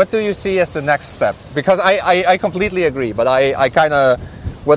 as the next step? Because I completely agree, but I kind of what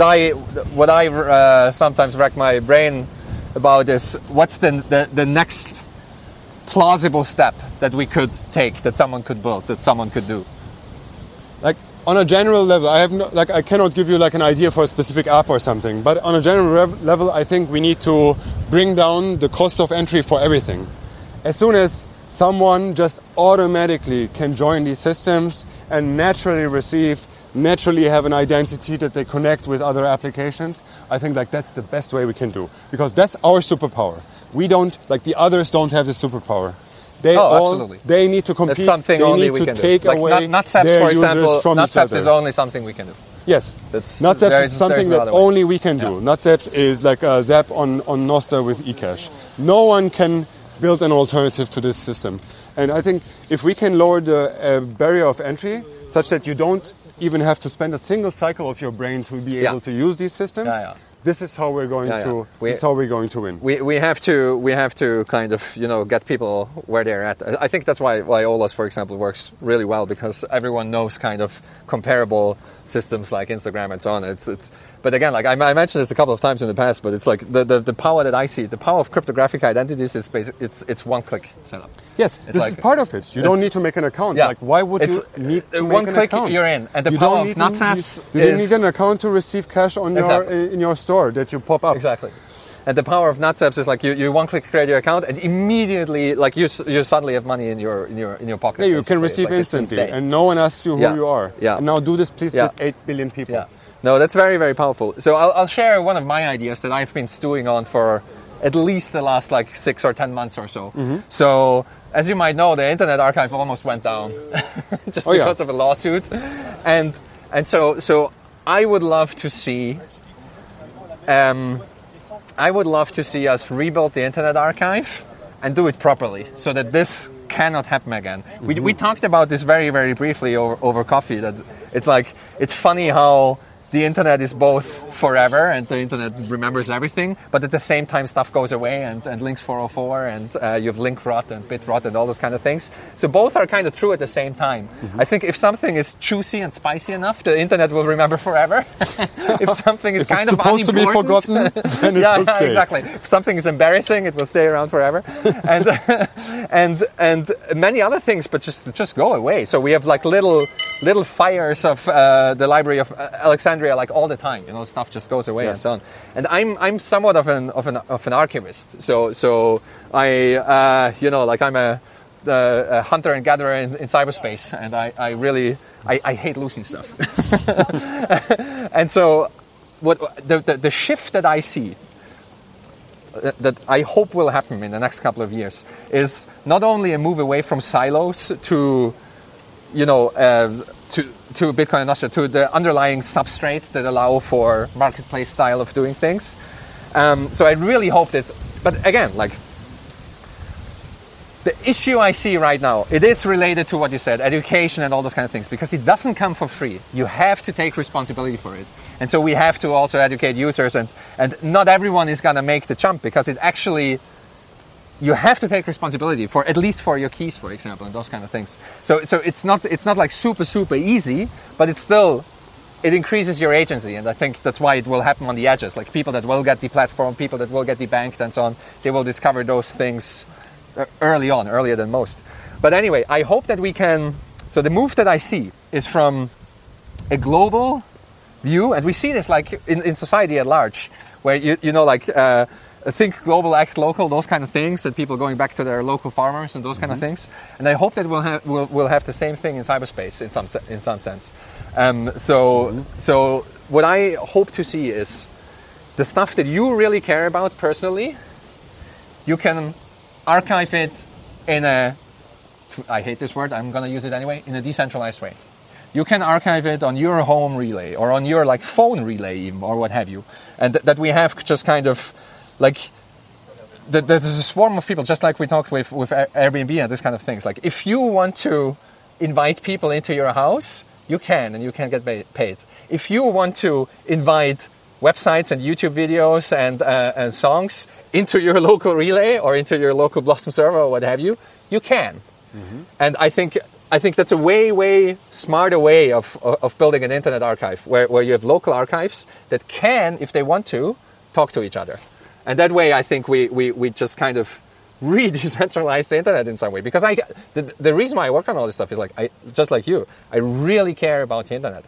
I sometimes rack my brain about is what's the next plausible step that we could take, that someone could build, that someone could do. Like on a general level, I cannot give you like an idea for a specific app or something. But on a general level, I think we need to bring down the cost of entry for everything. As soon as someone just automatically can join these systems and naturally have an identity that they connect with other applications, I think like that's the best way we can do, because that's our superpower. We don't, like the others don't have the superpower. Absolutely. They need to compete. That's something they only need we to can take do. Like away NutSaps, their for example, from each NutSaps other. is only something we can do. Yes, NutSaps is something that only we can do. NutSaps is like a Zap on Nostr with eCash. No one can build an alternative to this system. And I think if we can lower the barrier of entry such that you don't even have to spend a single cycle of your brain to be able to use these systems, this is how we're going to. This is how we're going to win. We have to kind of get people where they're at. I think that's why Olas, for example, works really well, because everyone knows kind of comparable systems like Instagram and so on. But again, like I mentioned this a couple of times in the past, but it's like the power that I see, the power of cryptographic identities is it's one-click setup. Yes, this is part of it. You don't need to make an account. Like, why would you need to make an account? One click, you're in, and the power of NutSaps you don't need an account to receive cash on in your store that you pop up. Exactly. And the power of Nutzeps is like you one click create your account, and immediately like you suddenly have money in your pocket. Yeah, you can receive instantly, and no one asks you who you are. Yeah. And now do this, please, with 8 billion people. Yeah. No, that's very, very powerful. So I'll share one of my ideas that I've been stewing on for at least the last like 6 or 10 months or so. So as you might know, the Internet Archive almost went down just because of a lawsuit, and so I would love to see. I would love to see us rebuild the Internet Archive and do it properly so that this cannot happen again. We talked about this very, very briefly over coffee, that it's funny how the internet is both forever and the internet remembers everything, but at the same time stuff goes away and links 404 and you have link rot and bit rot and all those kind of things. So both are kind of true at the same time. I think if something is juicy and spicy enough, the internet will remember forever. If something is kind of supposed to be forgotten, then it will stay. Exactly. If something is embarrassing, it will stay around forever. and many other things, but just go away. So we have like little fires of the Library of Alexandria, like all the time, stuff just goes away and so on. And I'm somewhat of an archivist. So I I'm a hunter and gatherer in cyberspace, and I really hate losing stuff. And so what the shift that I see, that I hope will happen in the next couple of years, is not only a move away from silos to Bitcoin and Nostr, to the underlying substrates that allow for marketplace style of doing things. So I really hope that, but again, like the issue I see right now, it is related to what you said, education and all those kind of things, because it doesn't come for free. You have to take responsibility for it. And so we have to also educate users, and not everyone is going to make the jump, because it actually, you have to take responsibility for, at least for your keys, for example, and those kind of things. So it's not like super easy, but it increases your agency, and I think that's why it will happen on the edges. Like people that will get deplatformed, people that will get debanked, and so on, they will discover those things earlier than most. But anyway, I hope that we can. So the move that I see is from a global view, and we see this like in society at large, where think global, act local, those kind of things, and people going back to their local farmers and those kind of things. And I hope that we'll have the same thing in cyberspace in some sense. So what I hope to see is the stuff that you really care about personally, you can archive it in I hate this word, I'm going to use it anyway, in a decentralized way. You can archive it on your home relay or on your phone relay even, or what have you. And that we have just kind of like there's a swarm of people, just like we talked with Airbnb and this kind of things. Like if you want to invite people into your house, you can, and you can get paid. If you want to invite websites and YouTube videos and songs into your local relay or into your local Blossom server or what have you, you can. And I think that's a way smarter way of building an internet archive, where you have local archives that can, if they want to, talk to each other. And that way, I think we just kind of re-decentralize the internet in some way. Because the reason why I work on all this stuff is just like you, I really care about the internet.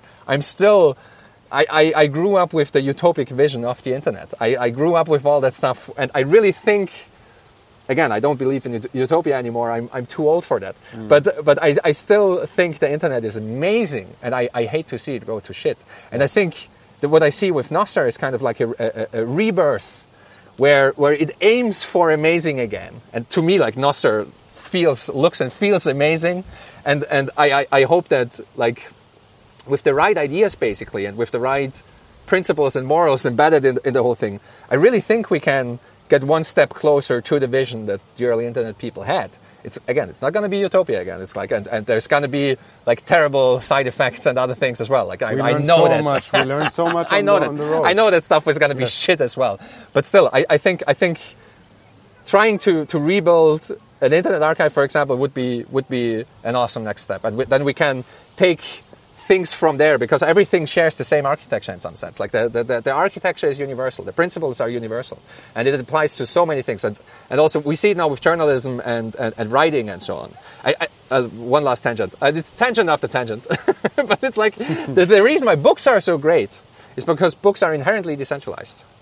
I grew up with the utopic vision of the internet. I grew up with all that stuff, and I really think, again, I don't believe in utopia anymore. I'm too old for that. But I still think the internet is amazing, and I hate to see it go to shit. And I think that what I see with Nostr is kind of like a rebirth, where it aims for amazing again. And to me, like Nostr looks and feels amazing, and I hope that with the right ideas basically, and with the right principles and morals embedded in the whole thing, I really think we can get one step closer to the vision that the early internet people had. It's not going to be utopia again. It's and there's going to be terrible side effects and other things as well. I know that we learned so much on the road. I know that stuff was going to be shit as well. But still, I think trying to rebuild an internet archive, for example, would be an awesome next step. And then we can take things from there, because everything shares the same architecture in some sense. Like the architecture is universal, the principles are universal, and it applies to so many things. And also we see it now with journalism and writing and so on. One last tangent. It's tangent after tangent, but it's like the reason why books are so great is because books are inherently decentralized.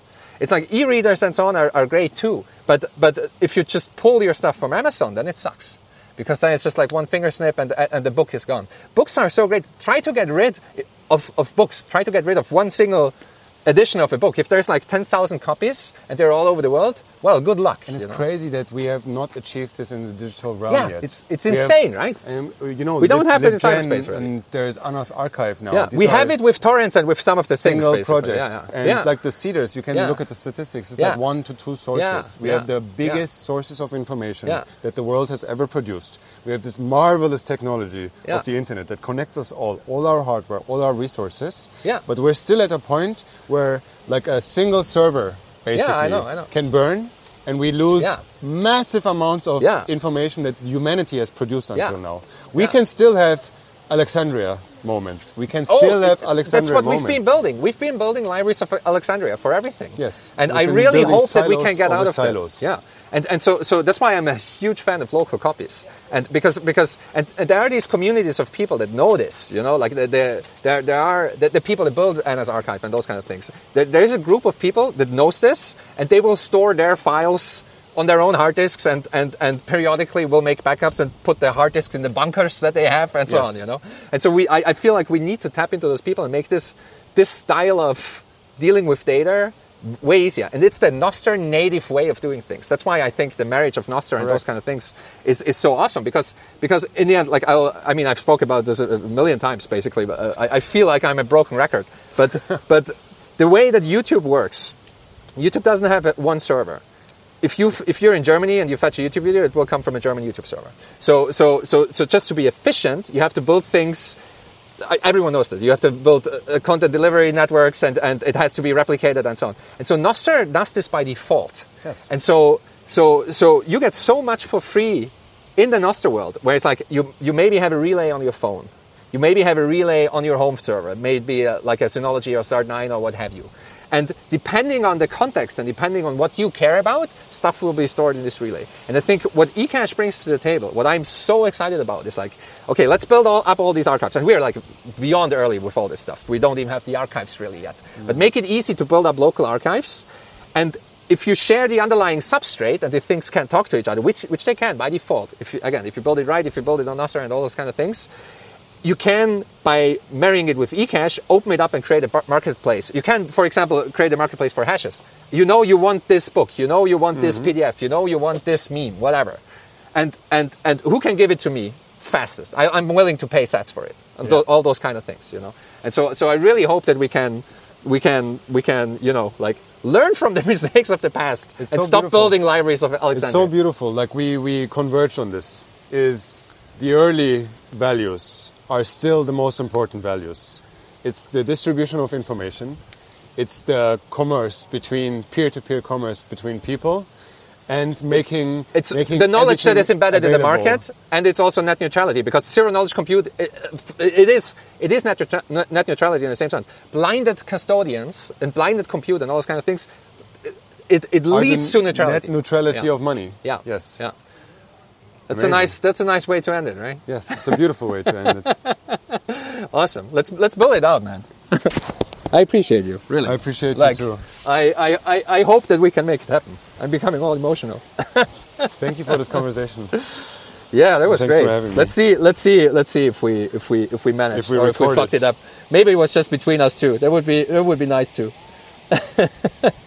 It's like e-readers and so on are great too. But if you just pull your stuff from Amazon, then it sucks. Because then it's just like one finger snip and the book is gone. Books are so great. Try to get rid of books. Try to get rid of one single edition of a book. If there's like 10,000 copies and they're all over the world, well, good luck. And it's crazy that we have not achieved this in the digital realm yet. It's insane, right? We don't have it in cyberspace, really. And there's Anna's archive now. Yeah, we have it with torrents and with some of the single things, projects. And like the Cedars, you can look at the statistics. It's like 1 to 2 sources. We have the biggest sources of information that the world has ever produced. We have this marvelous technology of the internet that connects us all our hardware, all our resources. Yeah. But we're still at a point where like a single server basically I know. can burn, and we lose massive amounts of information that humanity has produced until now. We can still have Alexandria moments. We can still have Alexandria moments. That's what we've been building. We've been building libraries of Alexandria for everything. Yes. And I really hope that we can get out of silos. Yeah. And so that's why I'm a huge fan of local copies. And because there are these communities of people that know this, like there are the people that build Anna's archive and those kind of things. There is a group of people that knows this, and they will store their files on their own hard disks and periodically will make backups and put their hard disks in the bunkers that they have and so on, And so I feel like we need to tap into those people and make this style of dealing with data way easier. And it's the Nostr native way of doing things. That's why I think the marriage of Nostr and those kind of things is so awesome because in the end, like I've spoken about this a million times basically, but I feel like I'm a broken record. But the way that YouTube works, YouTube doesn't have one server. If you're in Germany and you fetch a YouTube video, it will come from a German YouTube server. So just to be efficient, you have to build things. Everyone knows that. You have to build content delivery networks and it has to be replicated and so on. And so Nostr does this by default. Yes. And so you get so much for free in the Nostr world, where it's like you maybe have a relay on your phone. You maybe have a relay on your home server, maybe like a Synology or Start9 or what have you. And depending on the context and depending on what you care about, stuff will be stored in this relay. And I think what eCache brings to the table, what I'm so excited about is like, okay, let's build up all these archives. And we're like beyond early with all this stuff. We don't even have the archives really yet. But make it easy to build up local archives. And if you share the underlying substrate and the things can talk to each other, which they can by default, if you build it right, if you build it on Nostr and all those kind of things, you can, by marrying it with eCache, open it up and create a marketplace. You can, for example, create a marketplace for hashes. You want this book. You want this PDF. You want this meme, whatever. And who can give it to me fastest? I'm willing to pay sats for it. All those kind of things, And so I really hope that we can like learn from the mistakes of the past and stop building libraries of Alexandria. It's so beautiful. Like we converge on this. Is the early values are still the most important values. It's the distribution of information. It's the commerce between peer-to-peer commerce between people, and making the knowledge that is embedded available. In the market, and it's also net neutrality, because zero knowledge compute it is net neutrality in the same sense. Blinded custodians and blinded compute and all those kind of things, it leads to neutrality. Net neutrality of money. Yeah. Yes. Yeah. That's a nice way to end it, right? Yes, it's a beautiful way to end it. Awesome. Let's build it out, man. I appreciate you, really. I appreciate you too. I hope that we can make it happen. I'm becoming all emotional. Thank you for this conversation. Yeah, that was Thanks great. For having me. Let's see if we managed or if we fucked it up. Maybe it was just between us two. That would be nice too.